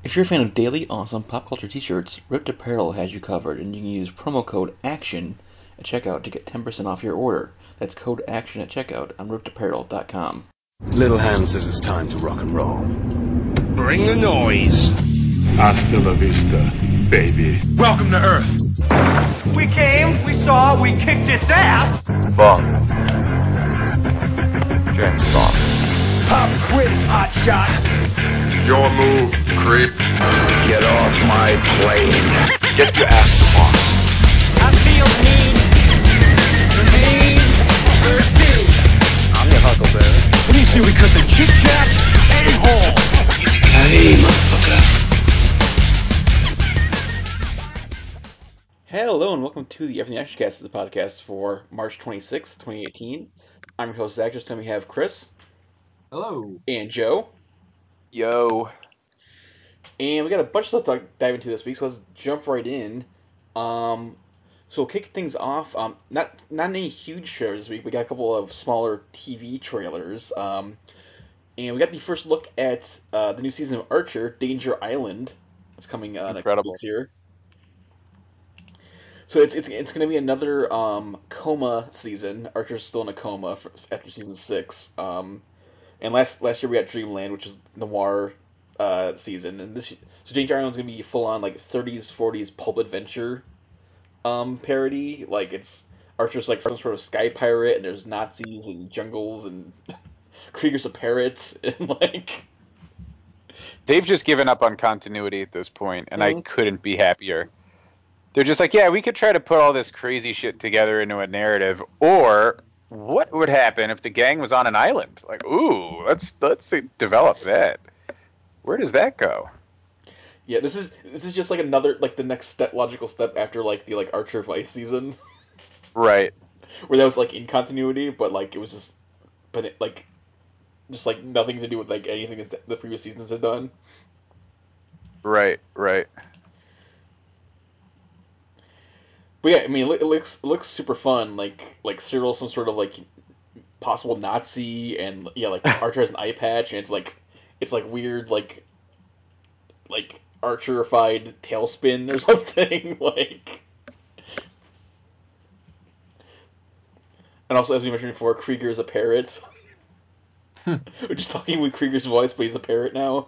If you're a fan of daily awesome pop culture t-shirts, Ripped Apparel has you covered, and you can use promo code ACTION at checkout to get 10% off your order. That's code ACTION at checkout on rippedapparel.com. Little Hand says it's time to rock and roll. Bring the noise. Hasta la vista, baby. Welcome to Earth. We came, we saw, we kicked its ass. Bond. James Bond. Pop quiz, hot shot. Your move, creep. Get off my plane. Get your ass to Mars. I feel mean. The mean dirty. I'm your Huckleberry. What do you say we cut the Kit Kat a-hole? Hey, motherfucker. Hello and welcome to the Everything Action Cast, the podcast for March 26th, 2018. I'm your host, Zach. This time we have Chris. Hello. And Joe. Yo. And we got a bunch of stuff to dive into this week, so let's jump right in. So we'll kick things off. Not any huge shows this week. We got a couple of smaller TV trailers. And we got the first look at the new season of Archer, Danger Island. It's coming next couple weeks here. So it's going to be another coma season. Archer's still in a coma after season 6. And last year we got Dreamland, which is noir season, and so Danger Island's gonna be full on like 30s 40s pulp adventure parody. Like it's Archer's like some sort of sky pirate, and there's Nazis and jungles and Krieger's a parrot, and like they've just given up on continuity at this point, and Mhm. I couldn't be happier. They're just like, yeah, we could try to put all this crazy shit together into a narrative, or what would happen if the gang was on an island? Like, ooh, let's develop that. Where does that go? Yeah, this is just like another like the next logical step after like the like Archer Vice season, Right. where that was like in continuity, but like it was just like just like nothing to do with like anything that the previous seasons had done. Right. But yeah, I mean, it looks super fun. Like Cyril's some sort of like possible Nazi, and yeah, like Archer has an eye patch, and it's like weird like Archerified tailspin or something like. And also, as we mentioned before, Krieger is a parrot. We're just talking with Krieger's voice, but he's a parrot now.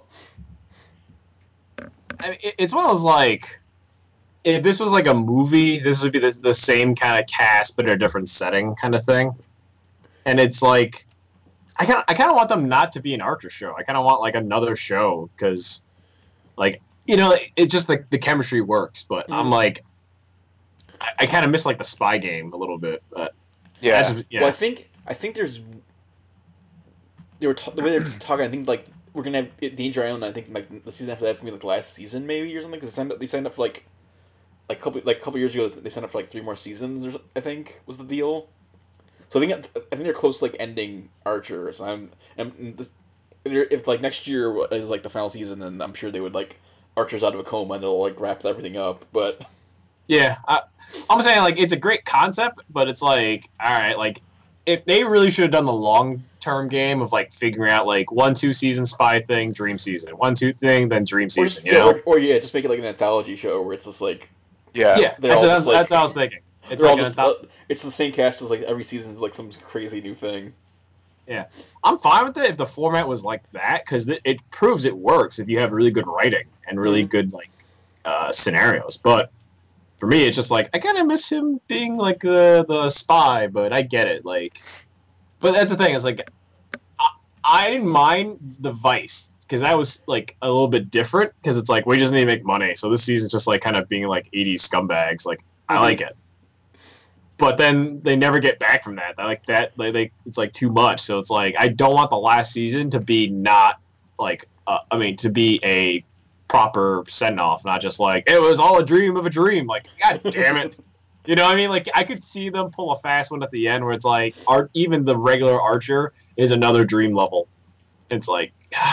I mean, it's one of those, like, if this was like a movie, this would be the same kind of cast, but in a different setting kind of thing. And it's like, I kind of want them not to be an Archer show. I kind of want like another show because, like, it's just like the chemistry works. But I'm like, I kind of miss like the Spy Game a little bit. But Yeah. Well, I think there's the way they're talking. I think like we're gonna have Danger Island. I think like the season after that's gonna be like the last season maybe or something. Because they signed up for like couple years ago. They signed up for like 3 more seasons. I think was the deal. So I think they're close to like ending Archer. So if like next year is like the final season, then I'm sure they would like Archer's out of a coma and it'll like wrap everything up. But yeah, I'm saying like it's a great concept, but it's like, all right, like if they really should have done the long term game of like figuring out like 1-2 season spy thing, dream season, 1-2 thing, then dream season, or yeah, just make it like an anthology show where it's just like Yeah. they're that's all what I was thinking. It's they're like all just it's the same cast as like every season is like some crazy new thing. yeah, I'm fine with it if the format was like that because it proves it works if you have really good writing and really good like scenarios. But for me, it's just like I kind of miss him being like the spy, but I get it. Like, but that's the thing. It's like I didn't mind the Vice because that was like a little bit different because it's like we just need to make money. So this season's just like kind of being like 80s scumbags. Like I like it, but then they never get back from that. I like that it's like too much. So it's like I don't want the last season to be not like to be a proper send off, not just like it was all a dream of a dream. Like god damn it. You know what I mean? Like, I could see them pull a fast one at the end where it's like, even the regular Archer is another dream level. It's like,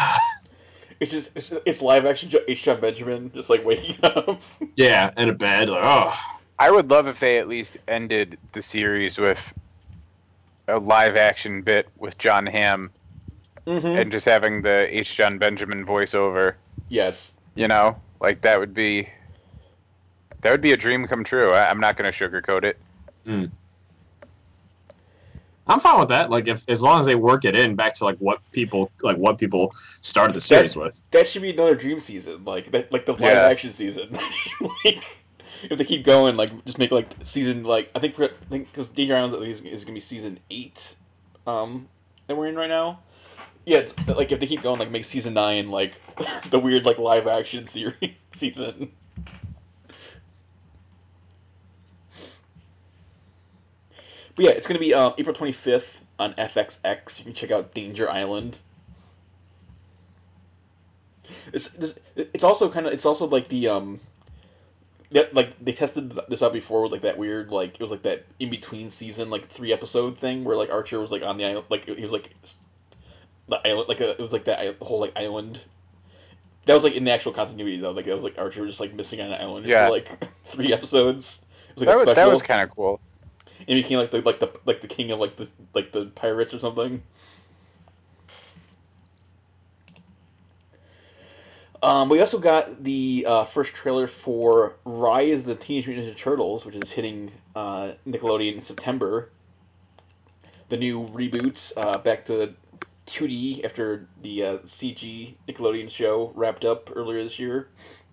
it's live action H. John Benjamin just like waking up. yeah, in a bed, like, oh. I would love if they at least ended the series with a live action bit with John Hamm and just having the H. John Benjamin voiceover. Yes. You know, like that would be a dream come true. I'm not going to sugarcoat it. I'm fine with that. Like, if as long as they work it in back to what people started the series with. That should be another dream season, like the live Yeah. action season. Like, if they keep going, like just make season I think because Danger Island is gonna be season 8, that we're in right now. Yeah, like if they keep going, like make season 9 like the weird live action series season. But yeah, it's gonna be April 25th on FXX. You can check out Danger Island. It's also like the they tested this out before with that weird it was that in between season 3-episode thing where Archer was on the island, he was the island it was that whole island. That was in the actual continuity though, that was Archer was just missing on an island for 3 episodes. It was a special. That was kind of cool. And he became the king of the pirates or something. We also got the first trailer for Rise of the Teenage Mutant Ninja Turtles, which is hitting Nickelodeon in September. The new reboots back to 2D after the CG Nickelodeon show wrapped up earlier this year.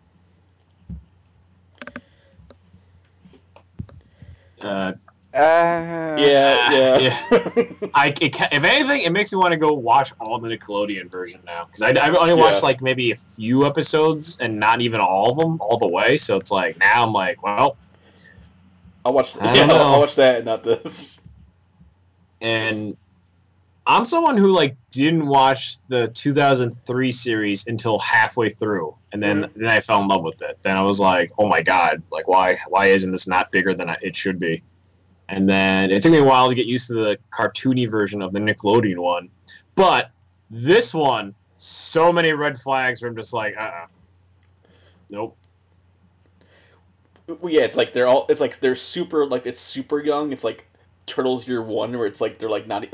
Yeah. If anything, it makes me want to go watch all the Nickelodeon version now, because I've only watched maybe a few episodes and not even all of them all the way. So it's now I'm well, I'll watch that and not this. And I'm someone who didn't watch the 2003 series until halfway through, and then I fell in love with it. Then I was like, oh my god, why isn't this not bigger than it should be? And then it took me a while to get used to the cartoony version of the Nickelodeon one. But this one, so many red flags where I'm just nope. Well, yeah, they're super it's super young. It's Turtles Year One, where it's they're not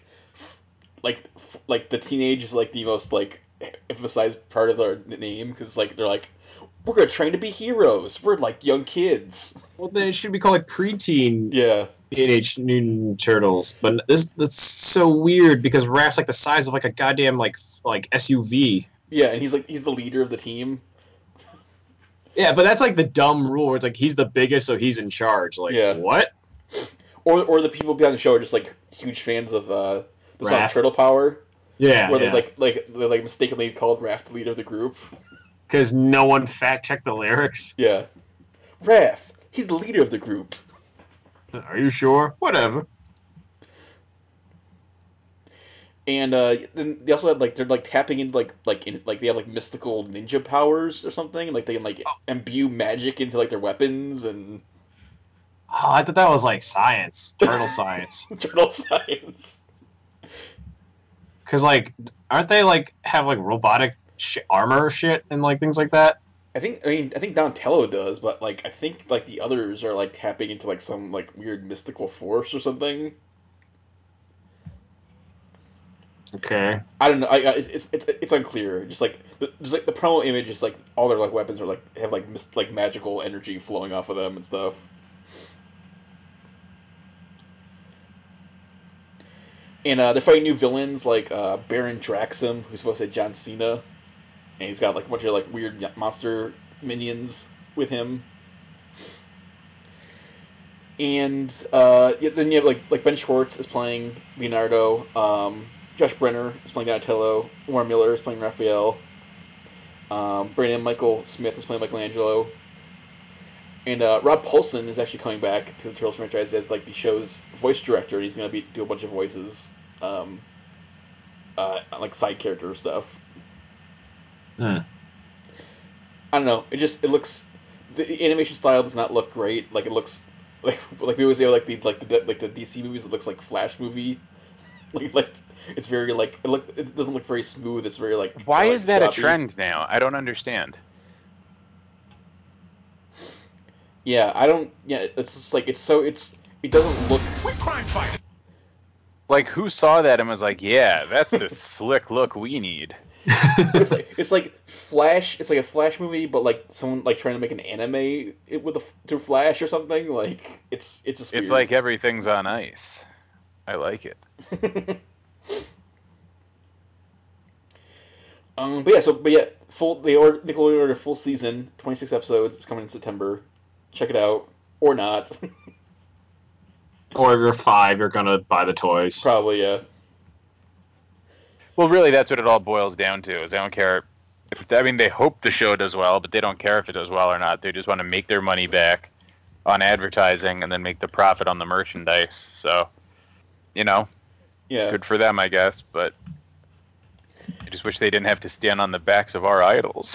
the teenage is the most emphasized part of their name, because they're we're gonna train to be heroes. We're young kids. Well, then it should be called preteen. Yeah. Teenage Mutant Turtles, but that's so weird because Raph's the size of a goddamn SUV. Yeah, and he's the leader of the team. Yeah, but that's the dumb rule where it's he's the biggest, so he's in charge. What? Or the people behind the show are just huge fans of the song Turtle Power. Yeah. Where they mistakenly called Raph the leader of the group. Because no one fact checked the lyrics. Yeah. Raph, he's the leader of the group. Are you sure? Whatever. And then they also had they're tapping into they have mystical ninja powers or something, and they can imbue magic into their weapons and. Oh, I thought that was science, turtle science. Turtle science. Because aren't they have robotic armor shit and things like that? I think Donatello does, but I think the others are tapping into some weird mystical force or something. Okay. I don't know. It's unclear. Just the promo image is all their weapons are have magical energy flowing off of them and stuff. And they're fighting new villains Baron Draxum, who's supposed to be John Cena, and he's got a bunch of weird monster minions with him. And then you have Ben Schwartz is playing Leonardo. Josh Brenner is playing Donatello. Warren Miller is playing Raphael. Brandon Michael Smith is playing Michelangelo. And Rob Paulson is actually coming back to the Turtles franchise as the show's voice director. He's going to do a bunch of voices, on side character stuff. I don't know. It looks, the animation style does not look great. It looks like we always say the DC movies. It looks like Flash movie. It's very it doesn't look very smooth. It's very Why is that choppy. a trend now? I don't understand. Yeah, I don't. Yeah, it's just it doesn't look. We crime fight. Who saw that and was yeah, that's the slick look we need? It's Flash. It's like a Flash movie, but like someone like trying to make an anime through Flash or something. Like it's just It's weird. like everything's on ice. I like it. But yeah, Nickelodeon ordered full season, 26 episodes. It's coming in September. Check it out or not. Or if you're 5, you're gonna buy the toys. Probably, yeah. Well, really, that's what it all boils down to. Is they don't care. I mean, they hope the show does well, but they don't care if it does well or not. They just want to make their money back on advertising and then make the profit on the merchandise. So, yeah, good for them, I guess. But I just wish they didn't have to stand on the backs of our idols.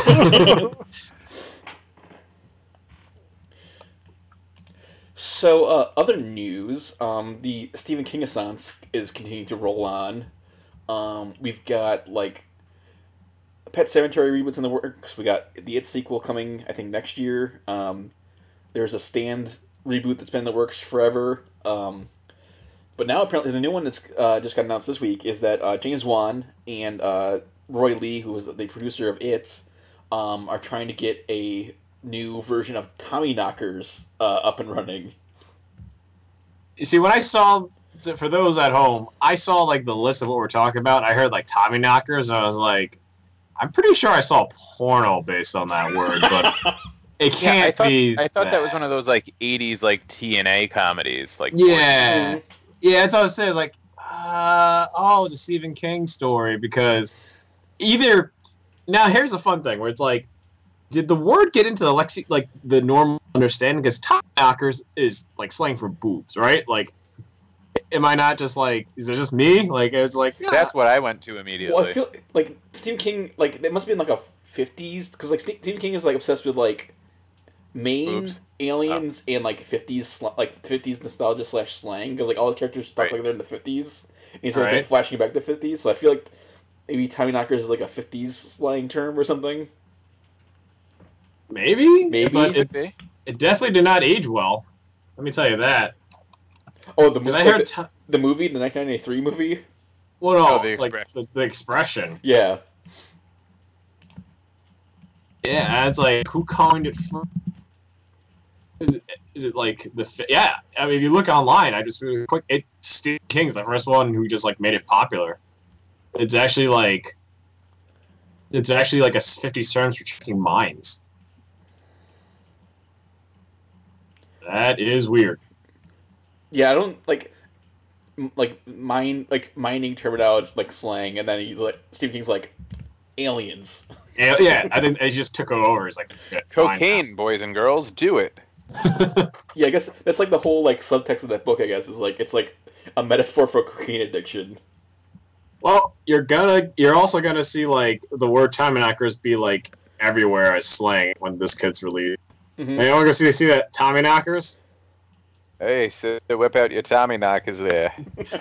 So, other news, the Stephen King Assance is continuing to roll on. We've got, like, Pet Sematary reboots in the works. We got the It sequel coming, I think, next year. There's a Stand reboot that's been in the works forever. But now, apparently, the new one that's just got announced this week is that James Wan and Roy Lee, who was the producer of It, are trying to get a new version of Tommyknockers up and running. You see, when I saw, for those at home, I saw like the list of what we're talking about. I heard like Tommyknockers, and I was like, I'm pretty sure I saw porno based on that word, but it can't be. I thought that was one of those like 80s like TNA comedies, like yeah, that's what I was saying. Like, it's a Stephen King story because either. Now here's a fun thing where it's like, did the word get into the the normal understanding? Because Tommyknockers is like slang for boobs, right? Like, am I not just like, is it just me? Like, it's like, yeah. That's what I went to immediately. Well, I feel like Stephen King, like, it must be in like a 50s, because like Stephen King is like obsessed with like Maine, aliens, and like 50s nostalgia / slang, because like all his characters talk like they're in the 50s, and he's always like flashing back to 50s. So I feel like maybe Tommyknockers is like a 50s slang term or something. Maybe. But it definitely did not age well. Let me tell you that. Oh, the movie. I heard the movie, the 1993 movie. Well, no, the expression. The expression. Yeah. Yeah, it's like, who coined it for? Is it like the? Yeah, I mean, if you look online, I just really quick. Stephen King's the first one who just like made it popular. It's actually like a 50 terms for checking minds. That is weird. Yeah, I don't like mining terminology like slang, and then he's like Stephen King's like aliens. Yeah, I think they just took it over. It's like cocaine, boys and girls, do it. Yeah, I guess that's like the whole like subtext of that book. I guess is like it's like a metaphor for cocaine addiction. Well, you're also gonna see like the word Tommyknockers be like everywhere as slang when this kid's released. Mm-hmm. Hey, you want to see that Tommyknockers? Hey, so whip out your Tommyknockers there.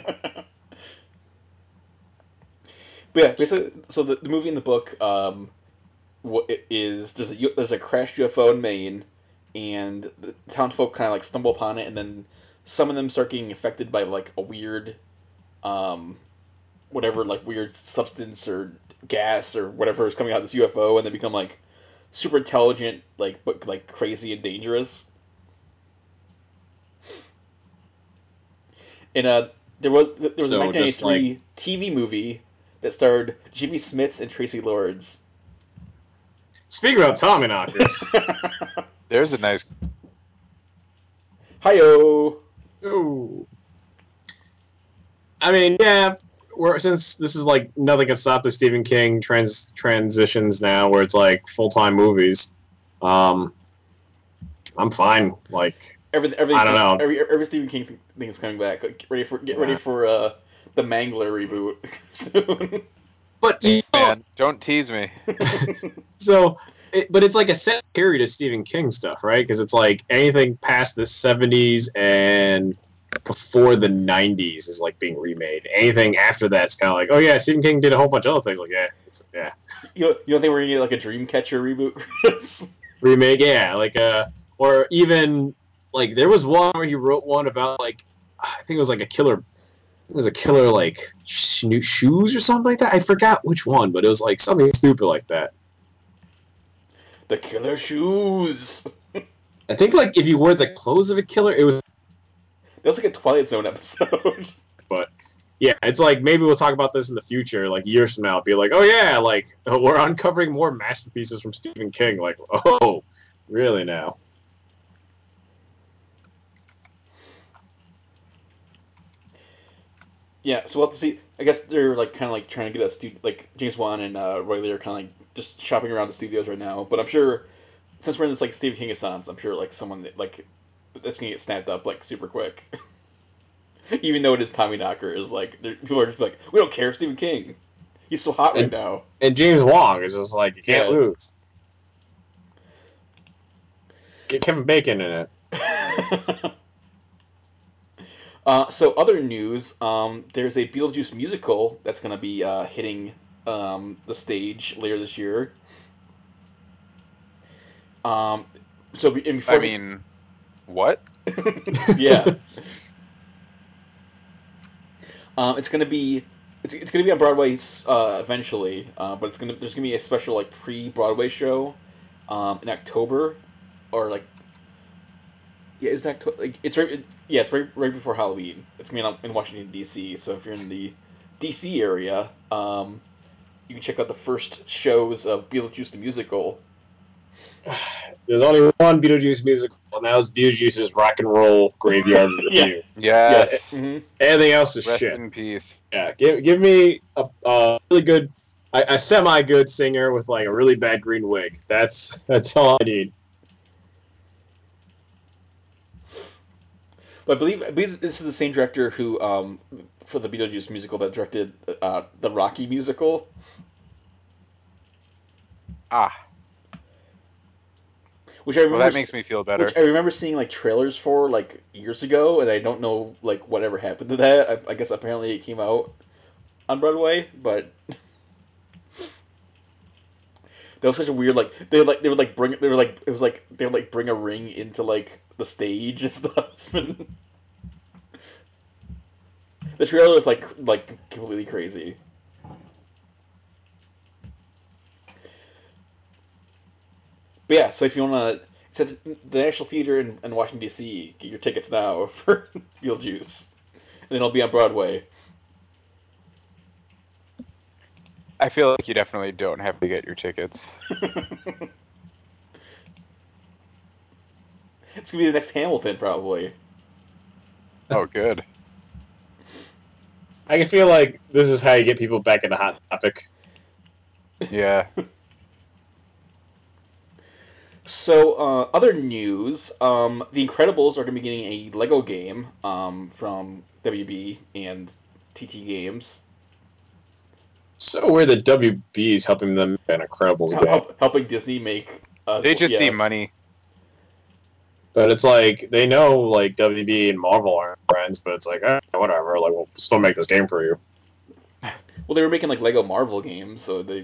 But yeah, basically, so the movie and the book, what it is there's a crashed UFO in Maine, and the townfolk kind of like stumble upon it, and then some of them start getting affected by like a weird, whatever like weird substance or gas or whatever is coming out of this UFO, and they become like super intelligent, but like crazy and dangerous. And there was a 1993 TV movie that starred Jimmy Smits and Tracy Lords. Speaking about Tommyknockers, there's a nice. Hi-yo. Ooh. I mean, yeah. Since this is like nothing can stop the Stephen King transitions now, where it's like full-time movies. I'm fine. Like I don't know. Every Stephen King thing is coming back. Like, ready for the Mangler reboot soon. But man, don't tease me. But it's like a set period of Stephen King stuff, right? Because it's like anything past the 70s and before the 90s is like being remade. Anything after that's kind of like, oh yeah, Stephen King did a whole bunch of other things. Like yeah. You don't think we're gonna get like a Dreamcatcher reboot? Remake, yeah, like or even like there was one where he wrote one about like I think it was like a killer. It was a killer like shoes or something like that. I forgot which one, but it was like something stupid like that. The killer shoes. I think like if you wear the clothes of a killer, it was. That was like a Twilight Zone episode. But yeah, it's like maybe we'll talk about this in the future, like years from now. Be like, oh yeah, like we're uncovering more masterpieces from Stephen King. Like, oh, really now? Yeah, so we'll have to see. I guess they're like kind of like trying to get us like James Wan and Roy Lee are kind of like just shopping around the studios right now. But I'm sure since we're in this like Stephen King Assance, I'm sure like someone that, like that's gonna get snapped up like super quick. Even though it is Tommy Knocker, is like people are just like, we don't care, Stephen King. He's so hot right now. And James Wong is just like, you can't lose. Get Kevin Bacon in it. So other news, there's a Beetlejuice musical that's going to be hitting the stage later this year. So before I mean, what? Yeah. It's going to be it's going to be on Broadway eventually, but there's going to be a special like pre-Broadway show in October, or like. Yeah, it's October. Like, it's right before Halloween. It's gonna be in Washington D.C. So if you're in the D.C. area, you can check out the first shows of Beetlejuice the musical. There's only one Beetlejuice musical, and that was Beetlejuice's Rock and Roll Graveyard Review. Yes. Yeah. Mm-hmm. Anything else is Rest shit. in peace. Yeah, give me a really good, a semi good singer with like a really bad green wig. That's all I need. But I believe this is the same director who, for the Beetlejuice musical, that directed the Rocky musical. Ah. Which I remember. Well, that makes me feel better. Which I remember seeing like trailers for like years ago, and I don't know like whatever happened to that. I guess apparently it came out on Broadway, but that was such a weird like they would bring a ring into like the stage and stuff, and the trailer was like completely crazy. But yeah, so if you want to, it's at the National Theater in Washington D.C. Get your tickets now for Beetlejuice, and then it'll be on Broadway. I feel like you definitely don't have to get your tickets. It's gonna be the next Hamilton, probably. Oh, good. I can feel like this is how you get people back into Hot Topic. Yeah. So, other news, The Incredibles are going to be getting a Lego game from WB and TT Games. So weird that WB is helping them make an Incredibles game. Helping Disney make... They just see money. But it's like, they know like WB and Marvel aren't friends, but it's like, whatever, like, we'll still make this game for you. Well, they were making like Lego Marvel games, so they...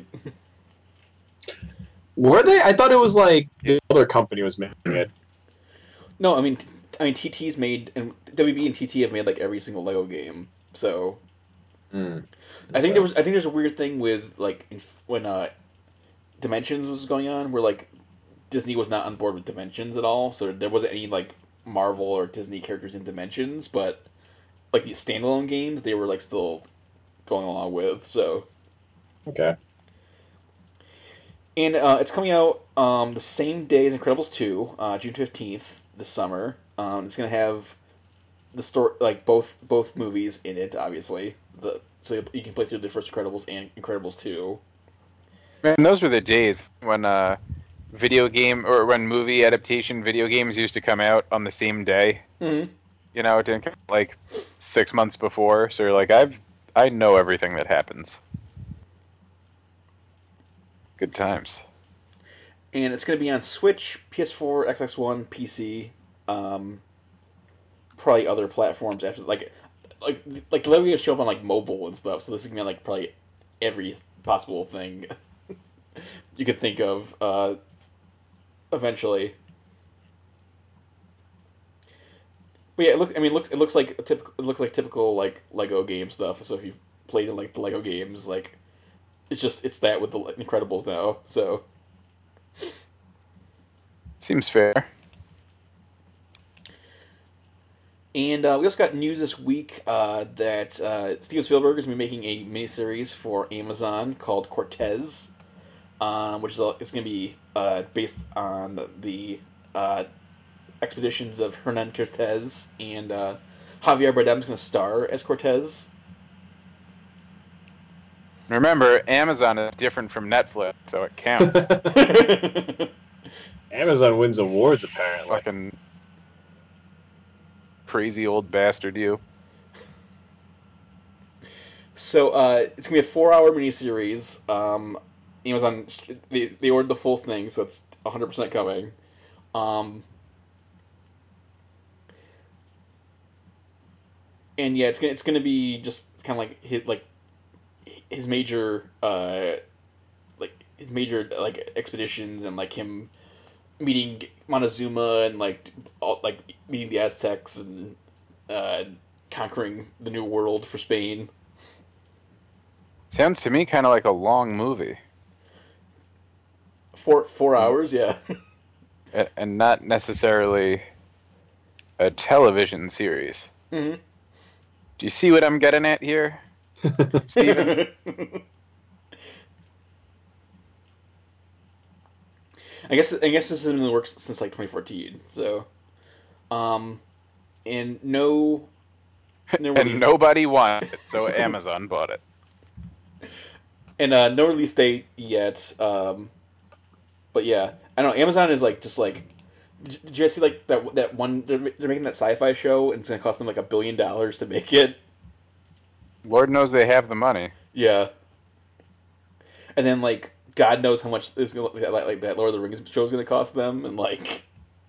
Were they? I thought it was like the other company was making it. No, I mean TT's made, and WB and TT have made like every single Lego game. So I think there's a weird thing with like when Dimensions was going on, where like Disney was not on board with Dimensions at all. So there wasn't any like Marvel or Disney characters in Dimensions, but like the standalone games they were like still going along with. So okay. And it's coming out the same day as Incredibles 2, June 15th this summer. It's gonna have the story, like both movies in it, obviously. So you can play through the first Incredibles and Incredibles 2. Man, those were the days when when movie adaptation video games used to come out on the same day. Mm-hmm. You know, it didn't come out, like 6 months before. So you're like, I know everything that happens. Good times. And it's going to be on Switch, PS4, Xbox One, PC, probably other platforms after like Lego games show up on like mobile and stuff. So this is going to be on like probably every possible thing you could think of eventually. But yeah, it looks like typical like Lego game stuff. So if you played in like the Lego games, like it's that with the Incredibles now. So Seems fair. And we also got news this week that Steven Spielberg is going to be making a miniseries for Amazon called Cortez, which is it's going to be based on the expeditions of Hernan Cortez, and Javier Bardem is going to star as Cortez. Remember, Amazon is different from Netflix, so it counts. Amazon wins awards, apparently. Fucking crazy old bastard, you. So it's gonna be a 4-hour miniseries. Amazon they ordered the full thing, so it's 100% coming. And yeah, it's gonna be just kind of like his major expeditions, and like him meeting Montezuma, and like meeting the Aztecs, and conquering the New World for Spain. Sounds to me kind of like a long movie. 4 hours, yeah. And not necessarily a television series. Mm-hmm. Do you see what I'm getting at here, Steven? I guess this has been in the works since like 2014. So, and no And release, nobody wanted it, so Amazon bought it. and no release date yet. But yeah, I don't know. Amazon is like just like. Did you guys see like that one? They're making that sci-fi show, and it's gonna cost them like $1 billion to make it. Lord knows they have the money. Yeah. And then like God knows how much is gonna like that Lord of the Rings show is gonna cost them, and like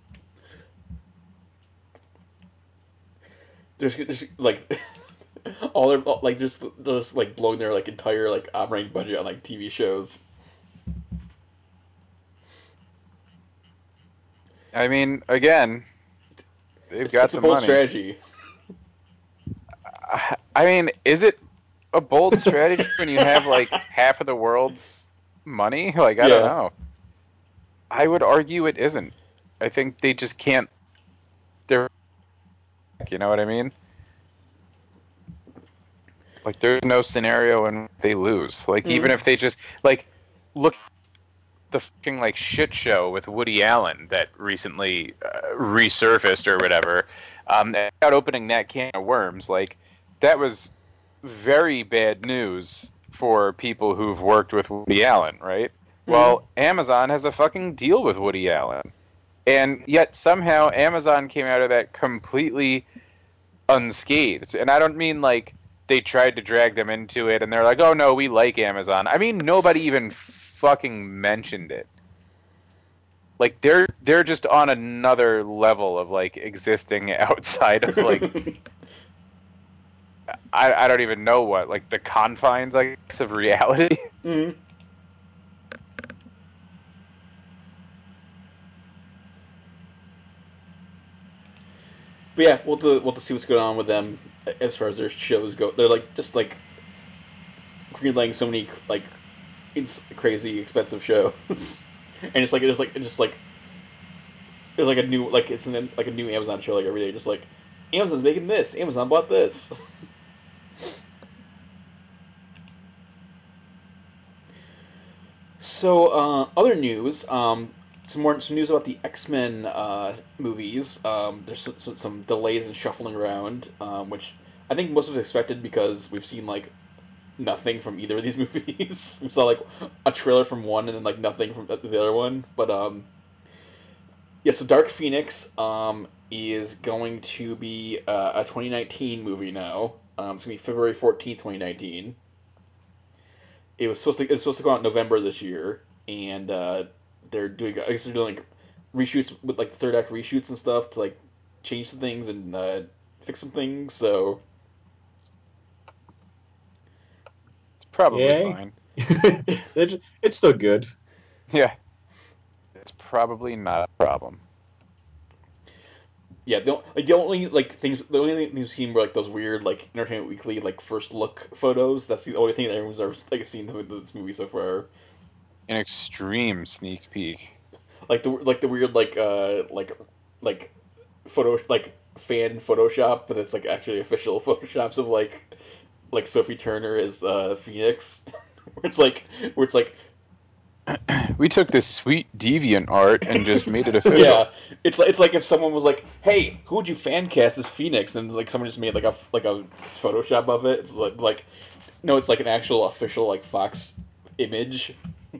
there's like all their like just like blowing their like entire like operating budget on like TV shows. I mean, again, they've got It's a the bold money. strategy. I mean, is it a bold strategy when you have like half of the world's money? Like, I don't know. I would argue it isn't. I think they just can't. They're, you know what I mean? Like, there's no scenario when they lose. Like, even if they just like look at the fucking like shit show with Woody Allen that recently resurfaced or whatever, without opening that can of worms, like that was very bad news for people who've worked with Woody Allen, right? Well, Amazon has a fucking deal with Woody Allen. And yet somehow Amazon came out of that completely unscathed. And I don't mean like they tried to drag them into it and they're like, oh no, we like Amazon. I mean, nobody even fucking mentioned it. Like they're just on another level of like existing outside of like I don't even know what, like the confines, I guess, of reality. Mm-hmm. But yeah, we'll have to see what's going on with them as far as their shows go. They're like just like greenlighting so many like it's crazy expensive shows, and it's like there's like a new like it's like a new Amazon show like every day. Just like Amazon's making this, Amazon bought this. So other news, some news about the X-Men movies. There's some delays and shuffling around, which I think most of us expected because we've seen like nothing from either of these movies. We saw like a trailer from one and then like nothing from the other one. But yeah, so Dark Phoenix is going to be a 2019 movie now. It's gonna be February 14th, 2019. It's supposed to go out in November this year, and they're doing I guess they're doing like reshoots with like the third act reshoots and stuff to like change some things and fix some things. So It's probably Yay. fine. It's still good. Yeah. It's probably not a problem. yeah, the only thing we've seen were like those weird like Entertainment Weekly like first look photos. That's the only thing that everyone's ever like seen with this movie so far. An extreme sneak peek. like the weird like photo like fan Photoshop, but it's like actually official Photoshops of like Sophie Turner as Phoenix, where it's like We took this sweet deviant art and just made it official. yeah, it's like if someone was like, hey, who would you fan cast as Phoenix, and like someone just made like a Photoshop of it. It's like no, it's like an actual official like Fox image.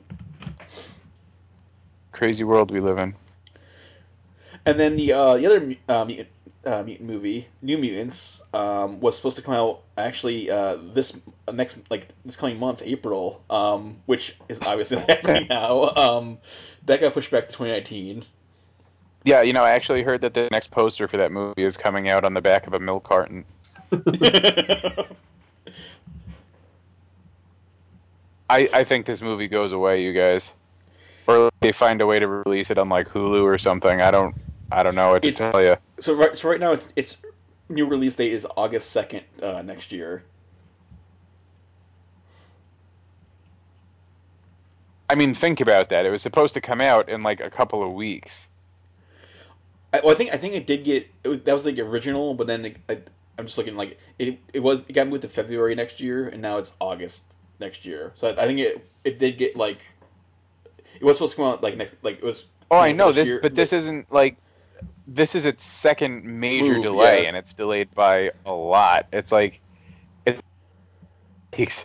Crazy world we live in. And then the other mutant movie, New Mutants, was supposed to come out actually this coming month, April, which is obviously not happening now. That got pushed back to 2019. Yeah, I actually heard that the next poster for that movie is coming out on the back of a milk carton. I think this movie goes away, you guys, or they find a way to release it on like Hulu or something. I don't know what to tell you. So right now it's new release date is August 2nd next year. I mean, think about that. It was supposed to come out in like a couple of weeks. I think it did that was like the original, but then I'm just looking like it got moved to February next year, and now it's August next year. So I think it did get like it was supposed to come out like next it was. Oh, I know this, year, but this isn't like this is its second major move, delay, yeah. and it's delayed by a lot. It's like it takes.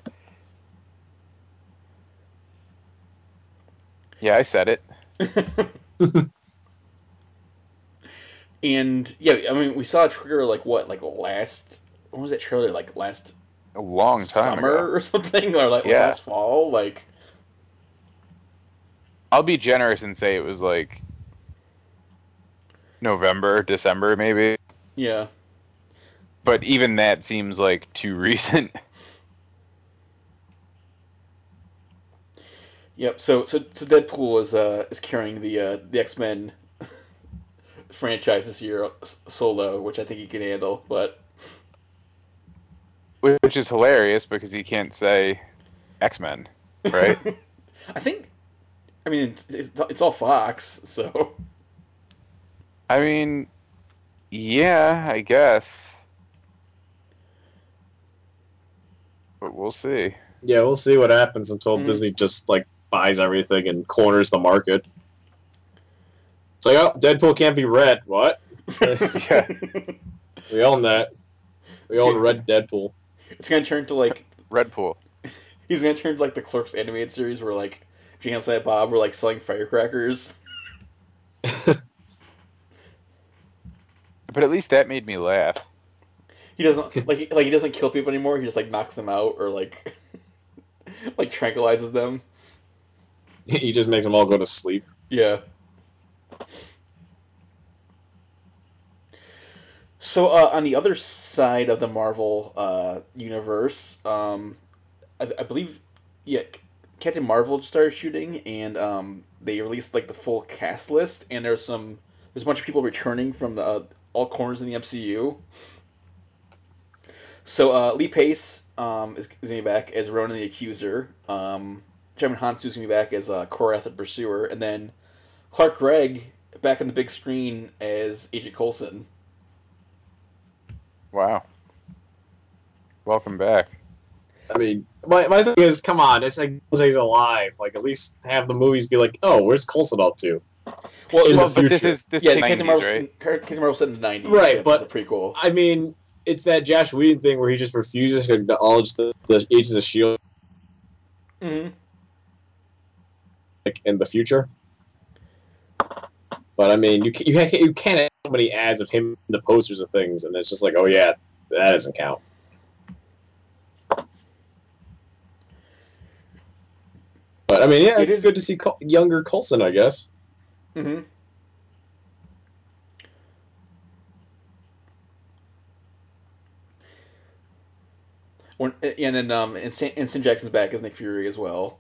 Yeah, I said it. And yeah, I mean, we saw a trailer like last. When was that trailer? Like last A long time summer ago. or something, or like Yeah. last fall. Like, I'll be generous and say it was like November, December, maybe. yeah. But even that seems like too recent. Yep. So Deadpool is carrying the X-Men franchise this year solo, which I think he can handle. But Which is hilarious because he can't say X-Men, right? I think, I mean, it's all Fox, so I mean, yeah, I guess. But we'll see. Yeah, we'll see what happens until Mhm. Disney just like buys everything and corners the market. It's like, oh, Deadpool can't be red. What? Yeah. We own that. We own red Deadpool. It's gonna turn to like Red Pool. he's gonna turn to like the Clerks animated series where like Jay and Silent Bob were like selling firecrackers. But at least that made me laugh. He doesn't like he doesn't kill people anymore. He just like knocks them out or like like tranquilizes them. He just makes them all go to sleep. Yeah. So on the other side of the Marvel universe, I believe, yeah, Captain Marvel just started shooting, and they released like the full cast list, and there's a bunch of people returning from all corners in the MCU. So Lee Pace is gonna be back as Ronan the Accuser. Jemon Hansu is gonna be back as Korath the Pursuer, and then Clark Gregg back on the big screen as Agent Coulson. Wow. Welcome back. I mean, my thing is, come on, it's like he's alive. Like, at least have the movies be like, oh, where's Coulson up to? Well, In the But this future. is yeah, the Captain 90s, right? Captain Marvel set in the 90s. Right, yes, but it's a prequel. I mean, it's that Josh Whedon thing where he just refuses to acknowledge the Agents of S.H.I.E.L.D. Mm-hmm. like, in the future. But I mean, you can't have so many ads of him in the posters of things, and it's just like, oh yeah, that doesn't count. But I mean, yeah, it's good to see younger Coulson, I guess. Mm-hmm. And then Instant Jackson's back as Nick Fury as well.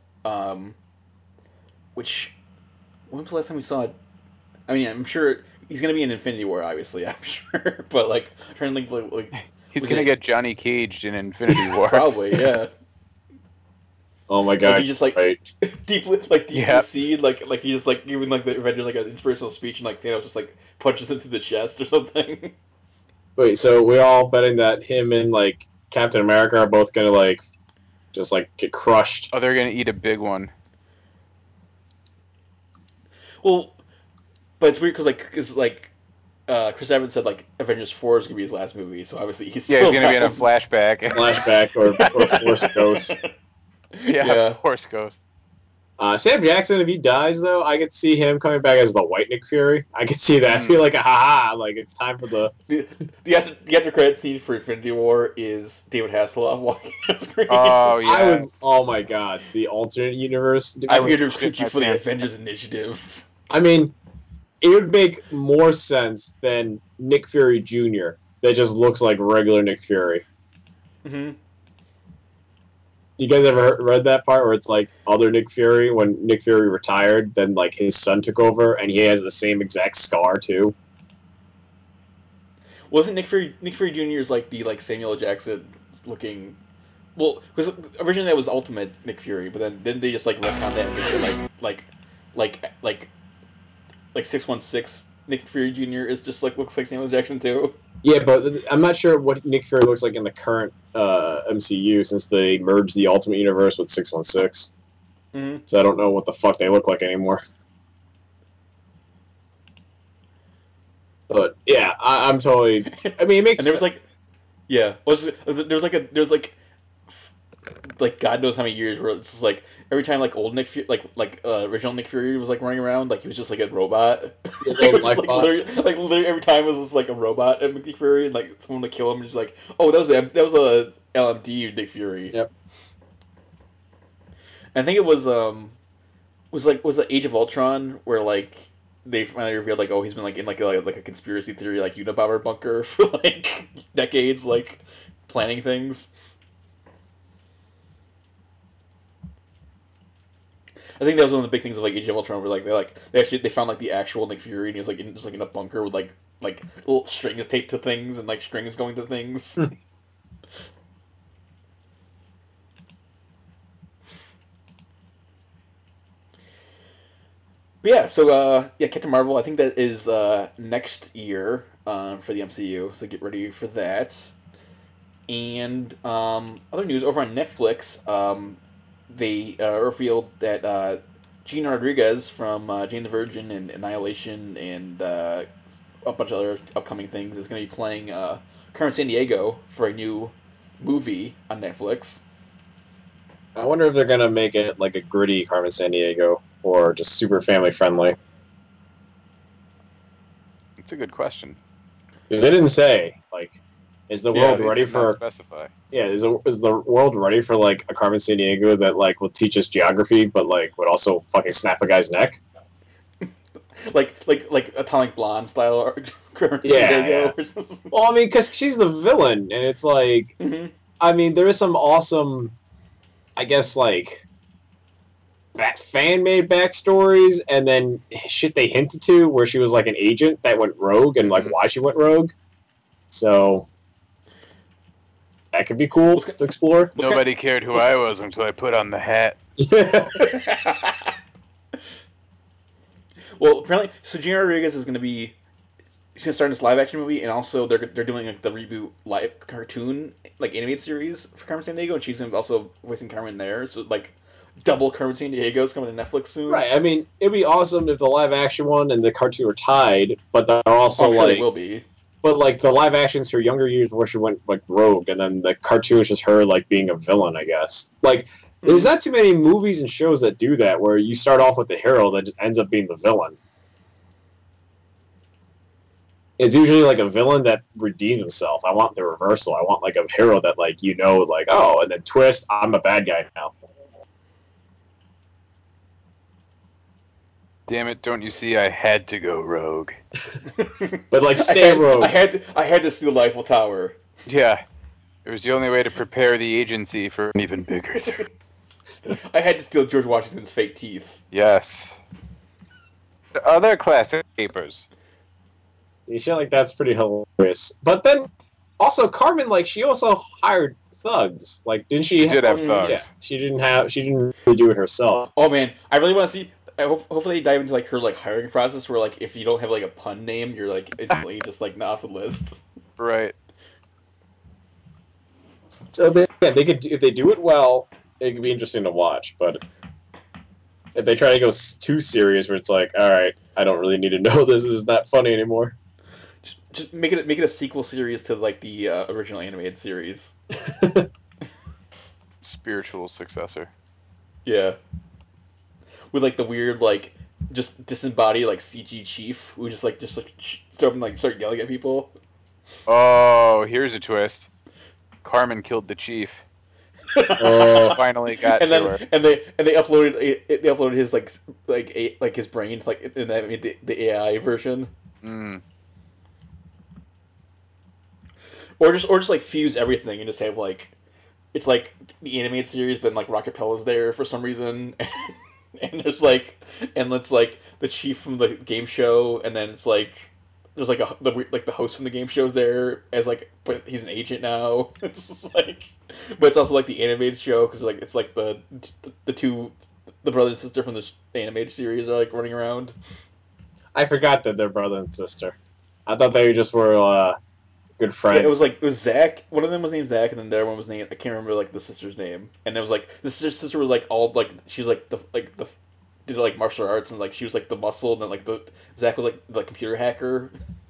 Which when was the last time we saw it? I mean, I'm sure he's gonna be in Infinity War, obviously. I'm sure, but like, I'm trying to think like He's gonna get Johnny Caged in Infinity War. probably, yeah. Oh my Like god! he just like right. deeply Yep. seed, like he just like giving like the Avengers like an inspirational speech, and like Thanos just like punches him through the chest or something. Wait, so we're all betting that him and like Captain America are both gonna like just like get crushed. Oh, they're gonna eat a big one. Well, but it's weird because Chris Evans said like Avengers 4 is gonna be his last movie, so obviously he's Yeah, still he's gonna be in a down. flashback. Flashback or Force Ghost. Yeah, Force Ghost. Sam Jackson, if he dies though, I could see him coming back as the White Nick Fury. I could see that. I feel like haha, like it's time for the. The after credit scene for Infinity War is David Hasselhoff walking on screen. Oh yeah. I would. Oh my god, the alternate universe. I'm here to shit recruit you my for the pants. Avengers Initiative. I mean, it would make more sense than Nick Fury Jr. that just looks like regular Nick Fury. hmm You guys ever read that part where it's like other Nick Fury when Nick Fury retired, then like his son took over and he has the same exact scar too? Wasn't Nick Fury Jr. is like the like Samuel L. Jackson looking? Well, because originally that was Ultimate Nick Fury, but then didn't they just like retcon that and make it like 616 Nick Fury Jr. is just like looks like Samuel L. Jackson too? Yeah, but I'm not sure what Nick Fury looks like in the current MCU since they merged the Ultimate Universe with 616. hmm So I don't know what the fuck they look like anymore. But yeah, I'm totally. I mean, it makes. And there was like, yeah, there was like God knows how many years where it's just like every time like old Nick Fury, original Nick Fury was like running around, like he was just like a robot. Yeah, It little was just, life bot. literally every time it was just like a robot and Nick Fury, and like someone to kill him, and just like, oh, that was a LMD Nick Fury. Yep. And I think it was it Age of Ultron where like they finally revealed like, oh, he's been like in like a conspiracy theory like Unabomber bunker for like decades, like planning things. I think that was one of the big things of like Age of Ultron, where like they found like the actual Nick Fury, and he was like just like in a bunker with like little strings taped to things and like strings going to things. But yeah, so yeah, Captain Marvel. I think that is next year for the MCU. So get ready for that. And other news over on Netflix, they revealed that Gina Rodriguez from Jane the Virgin and Annihilation and a bunch of other upcoming things is going to be playing Carmen Sandiego for a new movie on Netflix. I wonder if they're gonna make it like a gritty Carmen Sandiego or just super family friendly. It's a good question. Because they didn't say like, is the Yeah, world they ready did not for? specify. Yeah, is the world ready for like a Carmen Sandiego that like will teach us geography, but like would also fucking snap a guy's neck? like Atomic Blonde style Carmen Yeah. Sandiego. Well, I mean, because she's the villain, and it's like, hmm I mean, there is some awesome, I guess, like fan made backstories, and then shit they hinted to where she was like an agent that went rogue, and like why she went rogue. So that could be cool to explore. Nobody cared who I was until I put on the hat. Well, apparently, so Gina Rodriguez is going to be she's gonna start this live action movie, and also they're doing like the reboot live cartoon like animated series for Carmen Sandiego, and she's gonna be also voicing Carmen there. So like double Carmen Sandiego's coming to Netflix soon. Right. I mean, it'd be awesome if the live action one and the cartoon were tied, but they're also I'm sure like, they will be. but like the live action's her younger years where she went like rogue, and then the cartoon is just her like being a villain, I guess. Like, there's not too many movies and shows that do that where you start off with the hero that just ends up being the villain. It's usually like a villain that redeems himself. I want the reversal. I want like a hero that like like, oh, and then twist, I'm a bad guy now. Damn it! Don't you see? I had to go rogue. But like stay rogue. I had to steal the Eiffel Tower. Yeah, it was the only way to prepare the agency for an even bigger threat. I had to steal George Washington's fake teeth. Yes. Other classic papers. You feel like that's pretty hilarious. But then also Carmen, like she also hired thugs. Like, didn't she? She did have thugs. Yeah, she didn't really do it herself. Oh man, I really want to see. Hopefully, they dive into like her like hiring process, where like if you don't have like a pun name, you're like instantly just like not off the list. Right. So they could, if they do it well, it could be interesting to watch. But if they try to go too serious, where it's like, all right, I don't really need to know this isn't that funny anymore. Just make it a sequel series to like the original animated series. Spiritual successor. Yeah. With like the weird like just disembodied like CG chief who just start yelling at people. Oh, here's a twist. Carmen killed the chief. Oh, Finally got and to then her. and they uploaded his like his brains like and that made the AI version. Mm. Or just like fuse everything and just have like it's like the animated series, but like Rockapella's there for some reason, and it's like the chief from the game show, and then it's like there's like the host from the game show's there as like, but he's an agent now. It's just like, but it's also like the animated show because like it's like the brother and sister from the animated series are like running around. I forgot that they're brother and sister. I thought they just were good friends. Yeah, it was Zach. One of them was named Zach, and then the other one was named I can't remember like the sister's name. And it was like the sister was like all like she's like the did like martial arts and like she was like the muscle, and then like the Zach was like the computer hacker.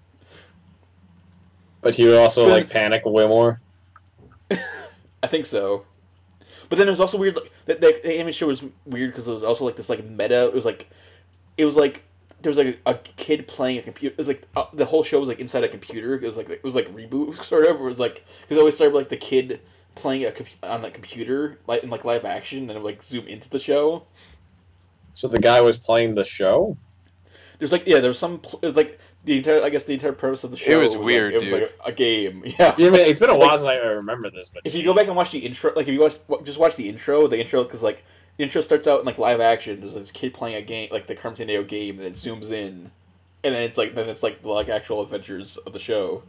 But he would also like panic way more. I think so. But then it was also weird like the anime show was weird because it was also like this like meta. It was like there was like a kid playing a computer. It was like the whole show was like inside a computer. It was like reboot sort of. It was like because it always started with, like the kid playing on that computer like in like live action, and then it would, like zoom into the show. So the guy was playing the show. There's like there was some it was like the entire purpose of the show was weird, It was dude. like a game. Yeah, It's been a while since I remember this, but if you go back and watch the intro, like if you watch the intro because like the intro starts out in like live action. There's this kid playing a game like the Carmen Sandiego game, and it zooms in, and then it's like the like actual adventures of the show.